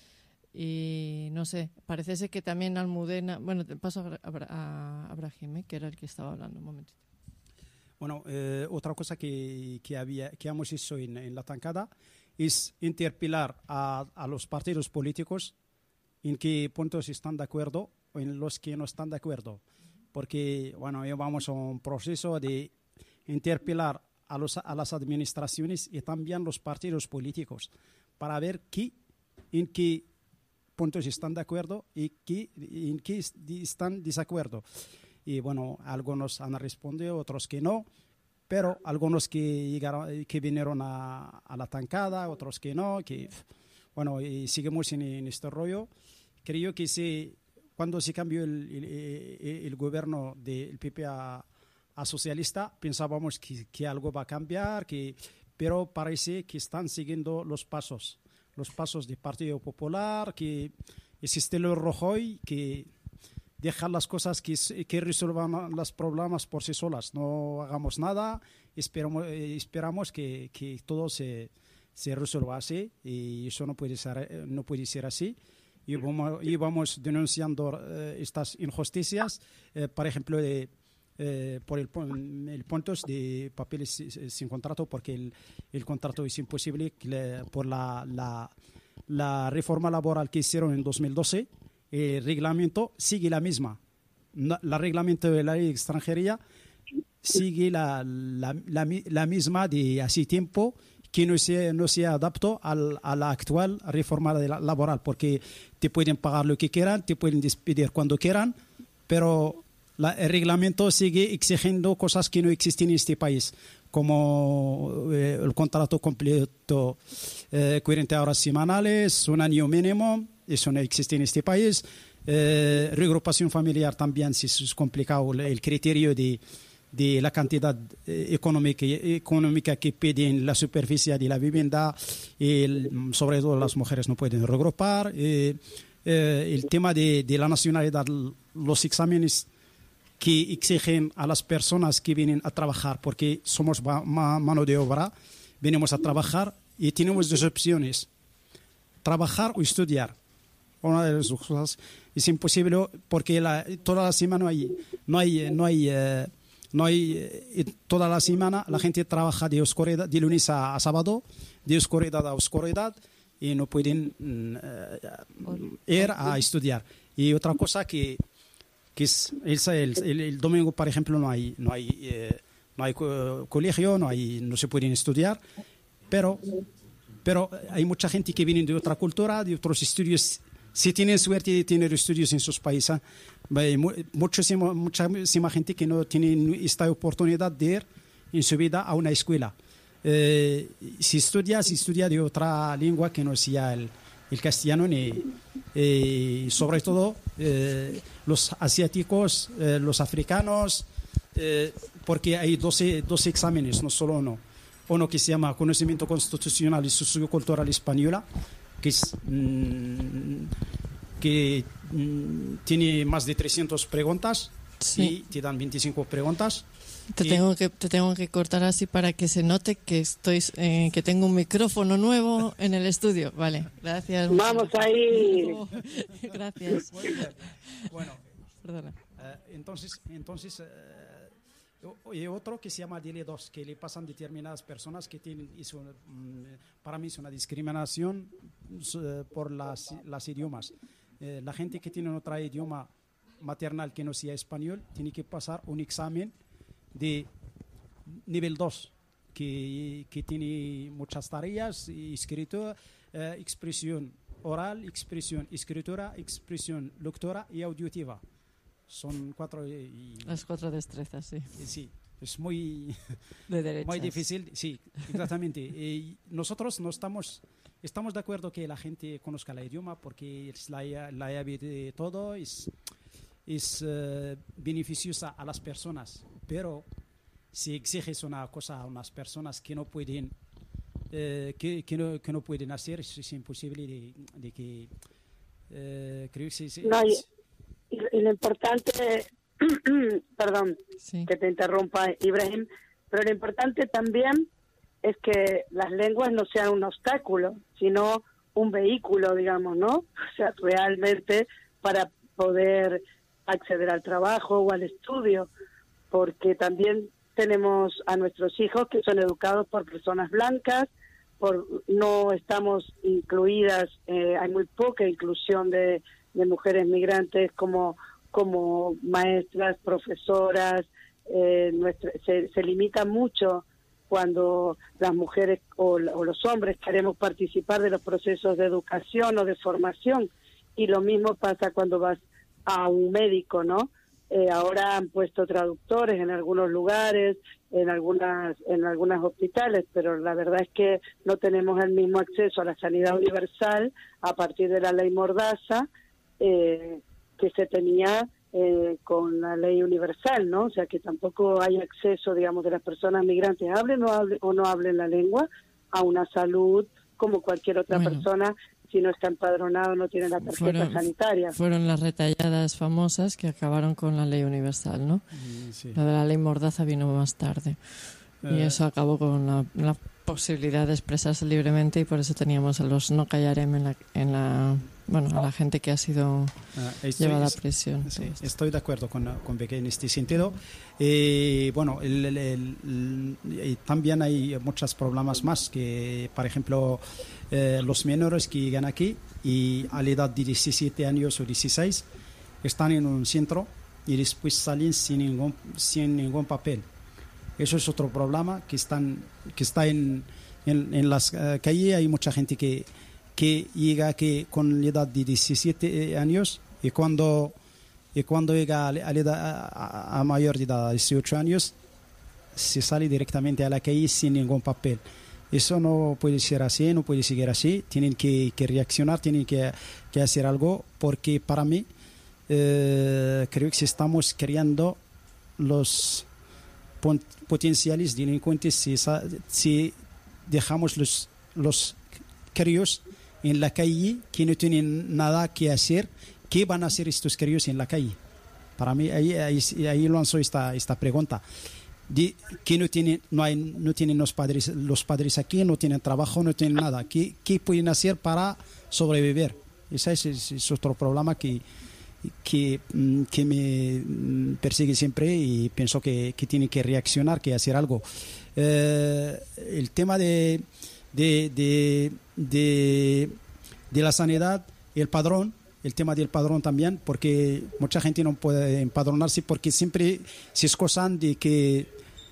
Y no sé, parece ser que también Almudena, bueno, te paso a, a, a Brahim, ¿eh? Que era el que estaba hablando, un momentito. Bueno, eh, otra cosa que, que, había, que hemos hecho en, en la tancada es interpelar a, a los partidos políticos en qué puntos están de acuerdo o en los que no están de acuerdo. Porque, bueno, llevamos un proceso de interpelar a, los, a las administraciones y también los partidos políticos para ver qué, en qué puntos están de acuerdo y qué, en qué están de desacuerdo. Y bueno, algunos han respondido, otros que no, pero algunos que llegaron, que vinieron a, a la tancada, otros que no, que bueno, y seguimos en, en este rollo. Creo que se, cuando se cambió el, el, el, el gobierno del P P a, a socialista, pensábamos que, que algo va a cambiar, que, pero parece que están siguiendo los pasos, los pasos del Partido Popular, que existe el Rajoy, que dejar las cosas que, que resuelvan los problemas por sí solas. No hagamos nada, esperamos, esperamos que, que todo se, se resuelva así, y eso no puede ser, no puede ser así. Y vamos, y vamos denunciando eh, estas injusticias, eh, por ejemplo, de, eh, por el, el punto de papeles sin contrato, porque el, el contrato es imposible que le, por la, la, la reforma laboral que hicieron en dos mil doce. El reglamento sigue la misma. El reglamento de la ley de extranjería sigue la, la, la, la misma de hace tiempo, que no se, no se adaptó al, a la actual reforma de la, laboral, porque te pueden pagar lo que quieran, te pueden despedir cuando quieran, pero la, el reglamento sigue exigiendo cosas que no existen en este país, como eh, el contrato completo, eh, cuarenta horas semanales, un año mínimo. Eso no existe en este país. Eh, regrupación familiar también, si es complicado el criterio de, de la cantidad eh, económica, económica que piden la superficie de la vivienda. El, sobre todo las mujeres no pueden regrupar. Eh, eh, el tema de, de la nacionalidad, los exámenes que exigen a las personas que vienen a trabajar, porque somos ma, ma, mano de obra, venimos a trabajar y tenemos dos opciones: trabajar o estudiar. Una de las cosas es imposible, porque la, toda la semana no hay, no hay, no hay, eh, no hay eh, toda la semana la gente trabaja de oscuridad, de lunes a, a sábado, de oscuridad a oscuridad, y no pueden eh, ir a estudiar. Y otra cosa que, que es el, el, el domingo, por ejemplo, no hay, no hay, eh, no hay co colegio, no hay, no se pueden estudiar, pero, pero hay mucha gente que viene de otra cultura, de otros estudios. Si tienen suerte de tener estudios en sus países, hay muchísima, muchísima gente que no tiene esta oportunidad de ir en su vida a una escuela. Eh, si estudia, si estudia de otra lengua que no sea el, el castellano, y eh, sobre todo eh, los asiáticos, eh, los africanos, eh, porque hay doce, doce exámenes, no solo uno. Uno que se llama Conocimiento Constitucional y Sociocultural Española, que, es, mmm, que mmm, tiene más de trescientas preguntas, sí. Y te dan veinticinco preguntas. Te, y... tengo que, te tengo que cortar así para que se note que, estoy, eh, que tengo un micrófono nuevo en el estudio. Vale, gracias. Vamos ahí. Oh, gracias. Bueno, perdona. Uh, entonces, entonces uh, y otro que se llama D L dos, que le pasan determinadas personas que tienen, eso, um, para mí es una discriminación uh, por las, las idiomas. Uh, la gente que tiene otro idioma maternal que no sea español tiene que pasar un examen de nivel dos, que, que tiene muchas tareas, escritura, uh, expresión oral, expresión escritura, expresión lectora y auditiva. Son cuatro. Y, Las cuatro destrezas, sí. Sí, es muy, de muy difícil, sí, exactamente. Y nosotros no estamos, estamos de acuerdo que la gente conozca el idioma, porque es la, la llave de todo, es, es uh, beneficiosa a las personas, pero si exiges una cosa a unas personas que no pueden, uh, que, que, no, que no pueden hacer, es, es imposible de, de que uh, creo que sí, sí, no, y, y lo importante, perdón, sí, que te interrumpa, Ibrahim, pero lo importante también es que las lenguas no sean un obstáculo, sino un vehículo, digamos, ¿no? O sea, realmente para poder acceder al trabajo o al estudio, porque también tenemos a nuestros hijos que son educados por personas blancas, por no estamos incluidas, eh, hay muy poca inclusión de, de mujeres migrantes como, como maestras, profesoras, eh, nuestra, se, se limita mucho cuando las mujeres o, o los hombres queremos participar de los procesos de educación o de formación, y lo mismo pasa cuando vas a un médico, ¿no? Eh, ahora han puesto traductores en algunos lugares, en algunas en algunos hospitales, pero la verdad es que no tenemos el mismo acceso a la sanidad universal a partir de la ley Mordaza eh, que se tenía eh, con la ley universal, ¿no? O sea, que tampoco hay acceso, digamos, de las personas migrantes, hablen o, hable, o no hablen la lengua, a una salud como cualquier otra bueno. persona, si no está empadronado no tiene la tarjeta fueron, sanitaria. Fueron las retalladas famosas que acabaron con la ley universal, ¿no? Sí. La de la ley Mordaza vino más tarde. Y Eh, eso acabó con la, la posibilidad de expresarse libremente, y por eso teníamos a los no callarem en la, en la bueno, a la gente que ha sido Ah, estoy, llevada a prisión. Sí, estoy de acuerdo con, con Becky en este sentido. Eh, bueno, el, el, el, el, también hay muchos problemas más, que por ejemplo eh, los menores que llegan aquí y a la edad de diecisiete años o dieciséis están en un centro y después salen sin ningún, sin ningún papel. Eso es otro problema que, están, que está en, en, en las uh, calles. Hay mucha gente que que llega aquí con la edad de diecisiete años y cuando, y cuando llega a, la edad, a, a mayor de edad, dieciocho años, se sale directamente a la calle sin ningún papel. Eso no puede ser así, no puede seguir así. Tienen que, que reaccionar, tienen que, que hacer algo, porque para mí eh, creo que si estamos creando los potenciales delincuentes, si, si dejamos los, los críos en la calle que no tienen nada que hacer, ¿qué van a hacer estos críos en la calle? Para mí ahí, ahí, ahí lanzo esta, esta pregunta. De, que no tienen, no hay, no tienen los padres, los padres aquí, no tienen trabajo, no tienen nada. ¿Qué, qué pueden hacer para sobrevivir? Ese es, es, es otro problema que, que, que me persigue siempre, y pienso que, que tiene que reaccionar, que hacer algo. Eh, el tema de De, de, de, de la sanidad, el padrón, el tema del padrón también, porque mucha gente no puede empadronarse porque siempre se excusan de que,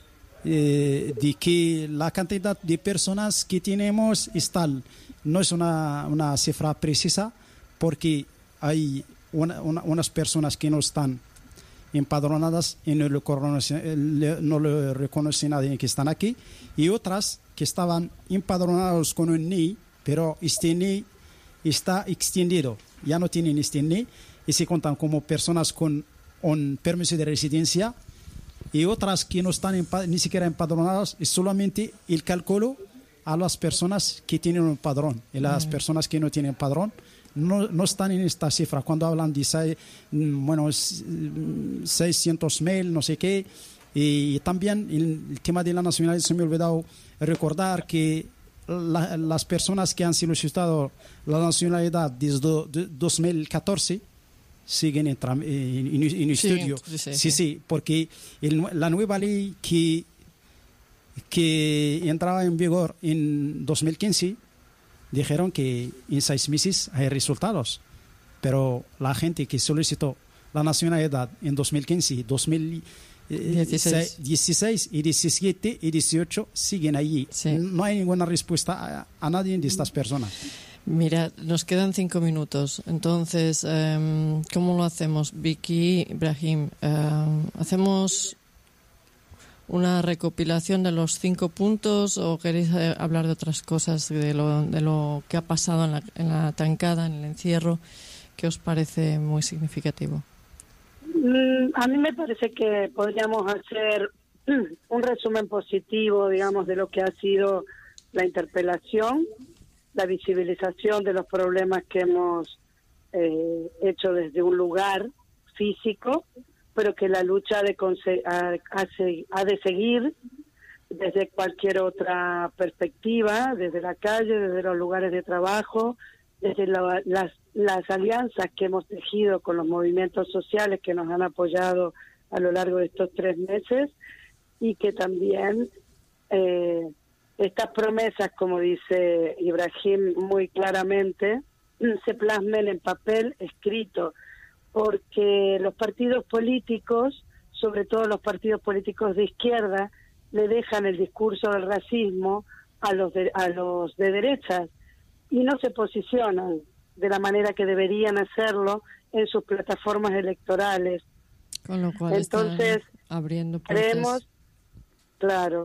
eh, de que la cantidad de personas que tenemos es tal. No es una, una cifra precisa, porque hay una, una, unas personas que no están empadronadas y no lo reconoce, no lo reconoce nadie que están aquí, y otras que estaban empadronados con un N I, pero este N I está extendido, ya no tienen este N I y se cuentan como personas con un permiso de residencia, y otras que no están ni siquiera empadronadas, es solamente el cálculo a las personas que tienen un padrón, y las mm. personas que no tienen padrón no, no están en esta cifra. Cuando hablan de seis, bueno, seiscientos mil, no sé qué. Y también el, el tema de la nacionalidad, se me ha olvidado recordar que la, las personas que han solicitado la nacionalidad desde do, de, dos mil catorce siguen en, en, en, en estudio. Sí, sí, sí, sí, sí, porque el, la nueva ley que, que entraba en vigor en dos mil quince dijeron que en seis meses hay resultados, pero la gente que solicitó la nacionalidad en dos mil quince, dos mil dieciséis, dieciséis y diecisiete y dieciocho siguen allí. Sí. No hay ninguna respuesta a, a nadie de estas personas. Mira, nos quedan cinco minutos. Entonces, um, ¿cómo lo hacemos? Vicky, Ibrahim, uh, ¿hacemos una recopilación de los cinco puntos o queréis eh, hablar de otras cosas, de lo, de lo que ha pasado en la, en la tancada, en el encierro, que os parece muy significativo? A mí me parece que podríamos hacer un resumen positivo, digamos, de lo que ha sido la interpelación, la visibilización de los problemas que hemos eh, hecho desde un lugar físico, pero que la lucha ha de, ha, ha de seguir desde cualquier otra perspectiva, desde la calle, desde los lugares de trabajo, desde la, las, las alianzas que hemos tejido con los movimientos sociales que nos han apoyado a lo largo de estos tres meses, y que también eh, estas promesas, como dice Ibrahim muy claramente, se plasmen en papel escrito, porque los partidos políticos, sobre todo los partidos políticos de izquierda, le dejan el discurso del racismo a los de, a los de derechas y no se posicionan de la manera que deberían hacerlo en sus plataformas electorales. Con lo cual entonces abriendo puertas. creemos, claro,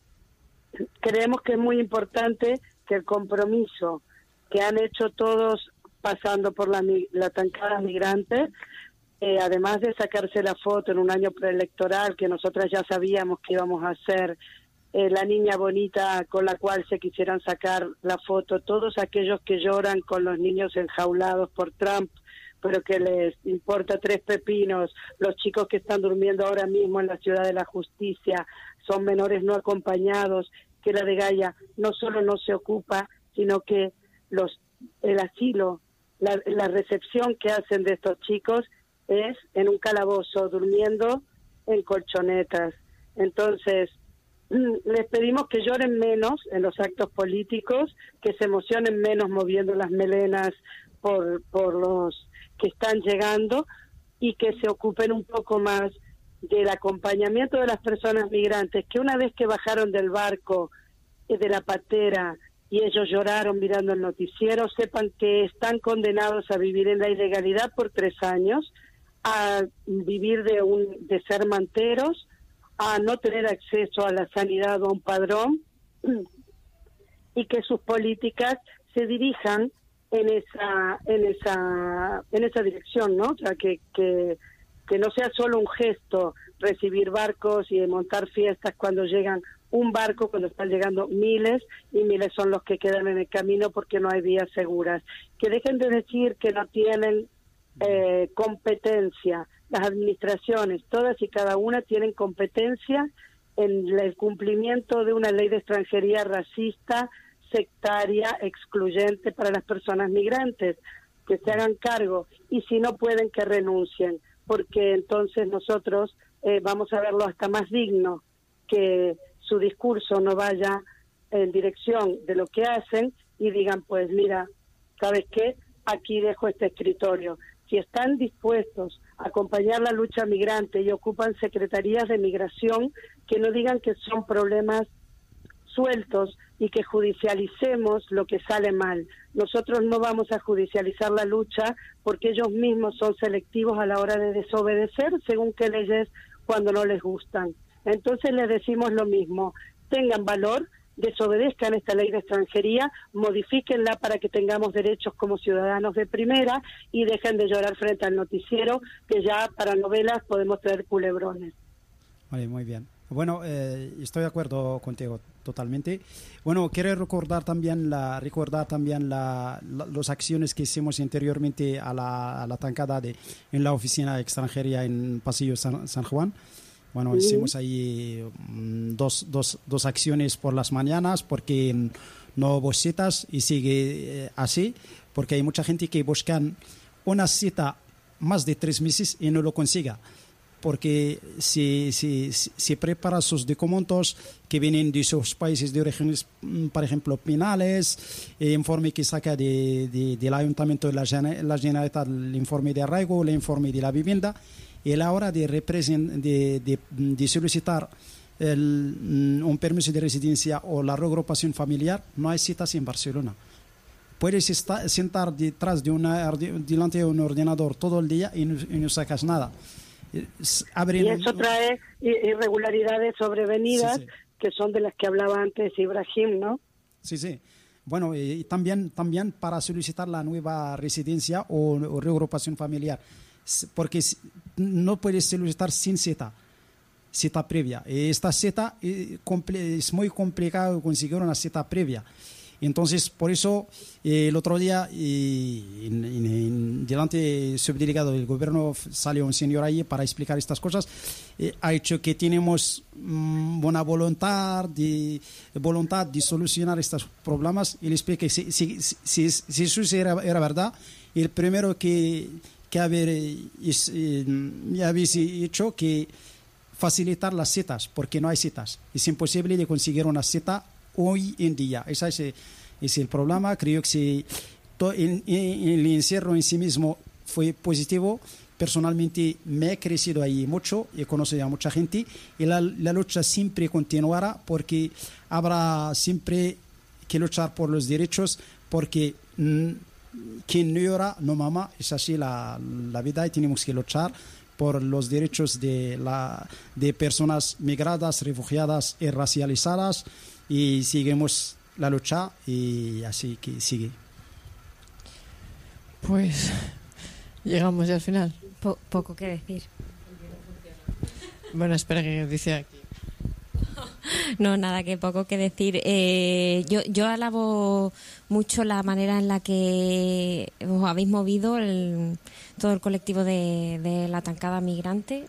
creemos que es muy importante que el compromiso que han hecho todos pasando por la, la tancada migrante, eh, además de sacarse la foto en un año preelectoral que nosotras ya sabíamos que íbamos a hacer eh, la niña bonita con la cual se quisieran sacar la foto, todos aquellos que lloran con los niños enjaulados por Trump, pero que les importa tres pepinos, los chicos que están durmiendo ahora mismo en la Ciudad de la Justicia, son menores no acompañados, que la de Gaia no solo no se ocupa, sino que los el asilo, la, la recepción que hacen de estos chicos es en un calabozo, durmiendo en colchonetas. Entonces, les pedimos que lloren menos en los actos políticos, que se emocionen menos moviendo las melenas por, por los que están llegando, y que se ocupen un poco más del acompañamiento de las personas migrantes, que una vez que bajaron del barco, eh, de la patera, y ellos lloraron mirando el noticiero, sepan que están condenados a vivir en la ilegalidad por tres años, a vivir de, un, de ser manteros, a no tener acceso a la sanidad o a un padrón, y que sus políticas se dirijan en esa en esa en esa dirección, ¿no? O sea, que que que no sea solo un gesto recibir barcos y montar fiestas cuando llegan un barco, cuando están llegando miles y miles son los que quedan en el camino porque no hay vías seguras. Que dejen de decir que no tienen eh, competencia. Las administraciones, todas y cada una, tienen competencia en el cumplimiento de una ley de extranjería racista, sectaria, excluyente para las personas migrantes, que se hagan cargo, y si no pueden, que renuncien, porque entonces nosotros eh, vamos a verlo hasta más digno, que su discurso no vaya en dirección de lo que hacen y digan, pues mira, ¿sabes qué? Aquí dejo este escritorio. Si están dispuestos a acompañar la lucha migrante y ocupan secretarías de migración, que no digan que son problemas sueltos y que judicialicemos lo que sale mal. Nosotros no vamos a judicializar la lucha porque ellos mismos son selectivos a la hora de desobedecer según qué leyes cuando no les gustan. Entonces les decimos lo mismo, tengan valor, desobedezcan esta ley de extranjería, modifíquenla para que tengamos derechos como ciudadanos de primera y dejen de llorar frente al noticiero, que ya para novelas podemos traer culebrones. Vale, muy bien. Bueno, eh, estoy de acuerdo contigo totalmente. Bueno, quiero recordar también la recordar también la, la, las acciones que hicimos anteriormente a la, a la tancada de en la oficina de extranjería en Pasillo San, San Juan. Bueno, sí. Hicimos ahí um, dos, dos, dos acciones por las mañanas porque um, no hubo citas y sigue eh, así, porque hay mucha gente que buscan una cita más de tres meses y no lo consiga. Porque si, si, si, si prepara sus documentos que vienen de sus países de orígenes, por ejemplo, penales, el informe que saca de, de, del Ayuntamiento de la, la Generalitat, el informe de arraigo, el informe de la vivienda, y a la hora de, de, de, de solicitar el, un permiso de residencia o la reagrupación familiar, no hay citas en Barcelona. Puedes estar, sentar detrás de una, delante de un ordenador todo el día y no, y no sacas nada. Abren... Y eso trae irregularidades sobrevenidas, sí, sí, que son de las que hablaba antes Ibrahim, ¿no? Sí, sí. Bueno, y también, también para solicitar la nueva residencia o, o reagrupación familiar, porque no puedes solicitar sin cita, cita previa. Esta cita es muy complicado conseguir una cita previa. Entonces, por eso, eh, el otro día, eh, en, en, en, delante del subdelegado del gobierno, salió un señor ahí para explicar estas cosas. Eh, ha hecho que tenemos mm, buena voluntad de, voluntad de solucionar estos problemas. Y le expliqué, si, si, si, si eso era, era verdad, el primero que, que haber, es, eh, habéis hecho que facilitar las citas, porque no hay citas. Es imposible de conseguir una cita hoy en día. Ese es, es el problema. Creo que si todo el, el encierro en sí mismo fue positivo. Personalmente me he crecido ahí mucho, he conocido a mucha gente y la, la lucha siempre continuará porque habrá siempre que luchar por los derechos porque mmm, quien no llora no mama. Es así la, la vida y tenemos que luchar por los derechos de, la, de personas migradas, refugiadas y racializadas. Y seguimos la lucha y así que sigue. Pues llegamos ya al final. Po- poco que decir. Bueno, espera que dice aquí. No, nada, que poco que decir. Eh, yo, yo alabo mucho la manera en la que os habéis movido el, todo el colectivo de, de la tancada migrante.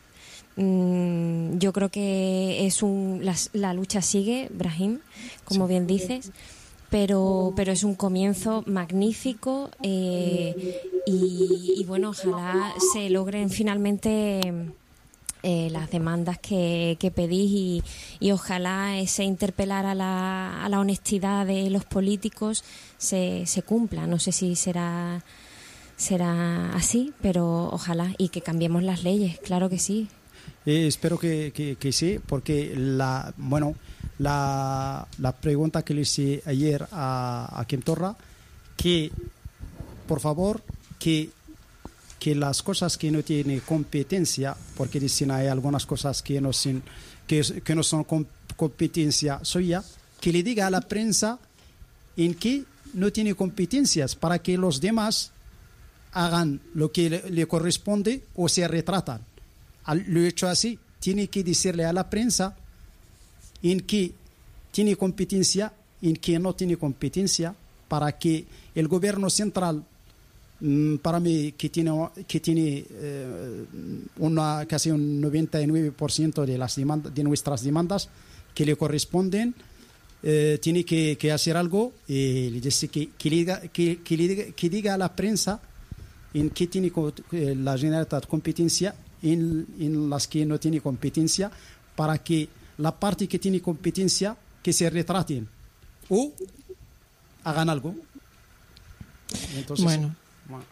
Mm, yo creo que es un la, la lucha sigue, Brahim, como bien dices, pero pero es un comienzo magnífico eh, y, y bueno, ojalá se logren finalmente eh, las demandas que, que pedís y, y ojalá ese interpelar a la, a la honestidad de los políticos se, se cumpla. No sé si será será así, pero ojalá, y que cambiemos las leyes, claro que sí. Eh, espero que, que, que sí, porque la bueno la, la pregunta que le hice ayer a, a Quim Torra, que por favor que, que las cosas que no tienen competencia, porque dicen hay algunas cosas que no son, que, que no son com, competencia suya, que le diga a la prensa en que no tiene competencias para que los demás hagan lo que le, le corresponde o se retratan. Lo he hecho así, tiene que decirle a la prensa en que tiene competencia, en que no tiene competencia, para que el gobierno central, para mí, que tiene, que tiene eh, una, casi un noventa y nueve por ciento de, las demandas, de nuestras demandas que le corresponden, eh, tiene que, que hacer algo y le dice que, que, le diga, que, que, le diga, que diga a la prensa en que tiene la Generalitat competencia, En, en las que no tiene competencia, para que la parte que tiene competencia que se retraten o hagan algo. Entonces, bueno, bueno,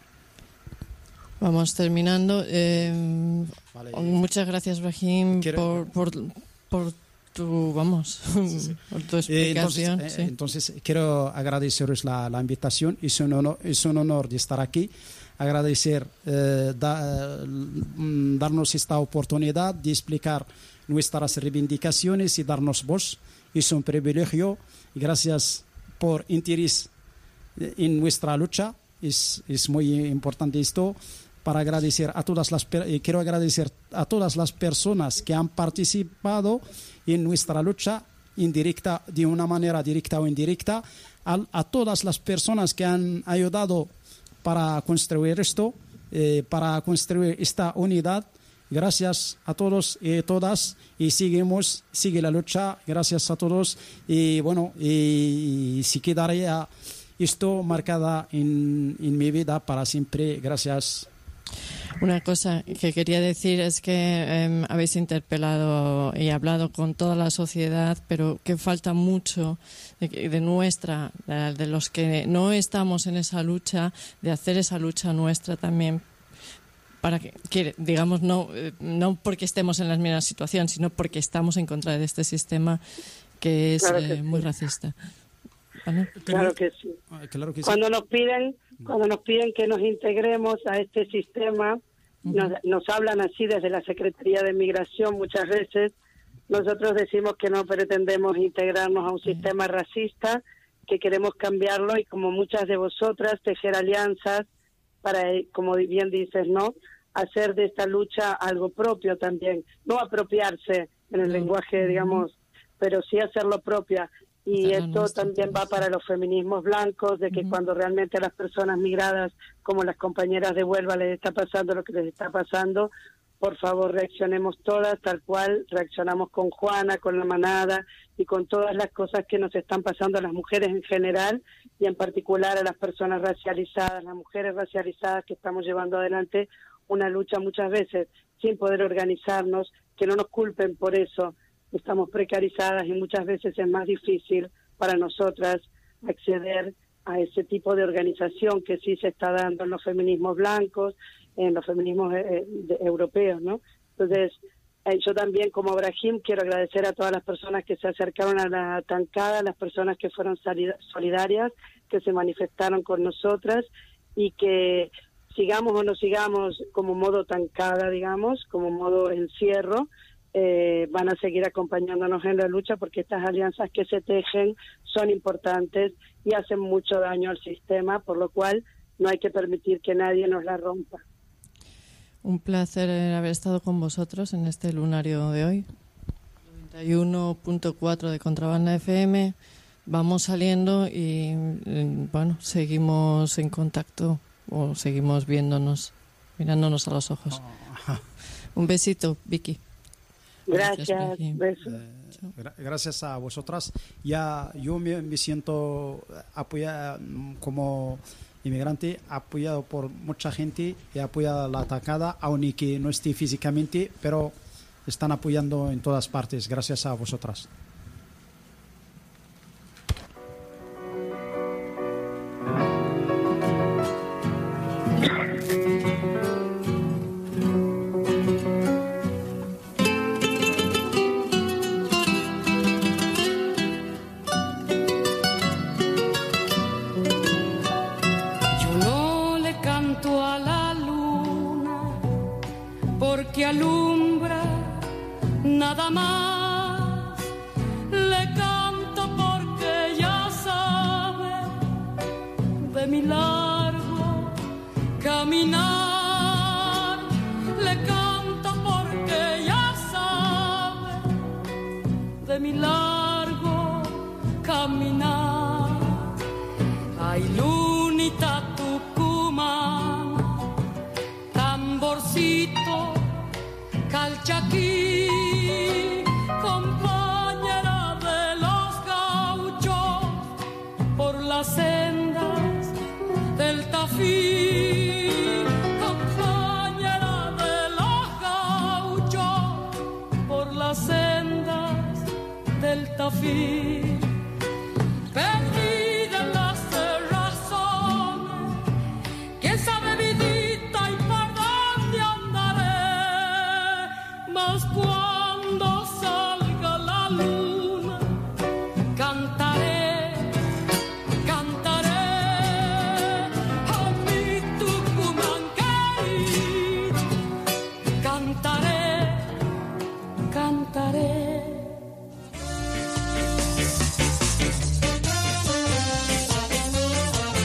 vamos terminando. Eh, vale. Muchas gracias, Brahim, por, por, por tu, vamos, sí, sí. por tu explicación. Eh, entonces, sí. eh, entonces, quiero agradeceros la, la invitación. Es un honor, es un honor de estar aquí. Agradecer, eh, da, darnos esta oportunidad de explicar nuestras reivindicaciones y darnos voz. Es un privilegio. Gracias por interés en nuestra lucha. Es, es muy importante esto. Para agradecer a todas las, eh, quiero agradecer a todas las personas que han participado en nuestra lucha, indirecta, de una manera directa o indirecta, a, a todas las personas que han ayudado para construir esto, eh, para construir esta unidad. Gracias a todos y todas, y seguimos, sigue la lucha. Gracias a todos, y bueno, y, y si quedaría esto marcada en, en mi vida para siempre. Gracias. Una cosa que quería decir es que eh, habéis interpelado y hablado con toda la sociedad, pero que falta mucho de, de nuestra, de, de los que no estamos en esa lucha, de hacer esa lucha nuestra también, para que, que digamos, no, no porque estemos en la misma situación, sino porque estamos en contra de este sistema que es claro que eh, sí. muy racista. ¿Vale? Claro que sí. Claro que sí. Cuando nos piden, cuando nos piden que nos integremos a este sistema, uh-huh. nos, nos hablan así desde la Secretaría de Migración muchas veces. Nosotros decimos que no pretendemos integrarnos a un uh-huh. sistema racista, que queremos cambiarlo y, como muchas de vosotras, tejer alianzas para, como bien dices, ¿no?, hacer de esta lucha algo propio también, no apropiarse en el uh-huh. lenguaje, digamos, pero sí hacerlo propia. Y esto también va para los feminismos blancos, de que uh-huh. cuando realmente a las personas migradas, como las compañeras de Huelva, les está pasando lo que les está pasando, por favor reaccionemos todas tal cual reaccionamos con Juana, con la manada y con todas las cosas que nos están pasando a las mujeres en general y en particular a las personas racializadas, las mujeres racializadas que estamos llevando adelante una lucha muchas veces sin poder organizarnos, que no nos culpen por eso. Estamos precarizadas y muchas veces es más difícil para nosotras acceder a ese tipo de organización que sí se está dando en los feminismos blancos, en los feminismos eh, de, europeos, ¿no? Entonces, eh, yo también, como Brahim, quiero agradecer a todas las personas que se acercaron a la tancada, las personas que fueron solidarias, que se manifestaron con nosotras y que sigamos o no sigamos como modo tancada, digamos, como modo encierro, Eh, van a seguir acompañándonos en la lucha, porque estas alianzas que se tejen son importantes y hacen mucho daño al sistema, por lo cual no hay que permitir que nadie nos la rompa. Un placer haber estado con vosotros en este lunario de hoy. noventa y uno punto cuatro de Contrabanda F M. Vamos saliendo y, bueno, seguimos en contacto o seguimos viéndonos, mirándonos a los ojos. Oh. Un besito, Vicky. Gracias. Gracias, Vicky. Eh, gracias a vosotras. Ya yo me, me siento apoyado como inmigrante, apoyado por mucha gente y apoyado a la atacada, aunque no esté físicamente, pero están apoyando en todas partes. Gracias a vosotras. Alumbra nada más, le canto porque ya sabe de mi largo caminar, le canto porque ya sabe de mi largo caminar. Ay, lunita Tucumán, tamborcito Calchaquí, compañera de los gauchos, por las sendas del Tafí, compañera de los gauchos, por las sendas del Tafí.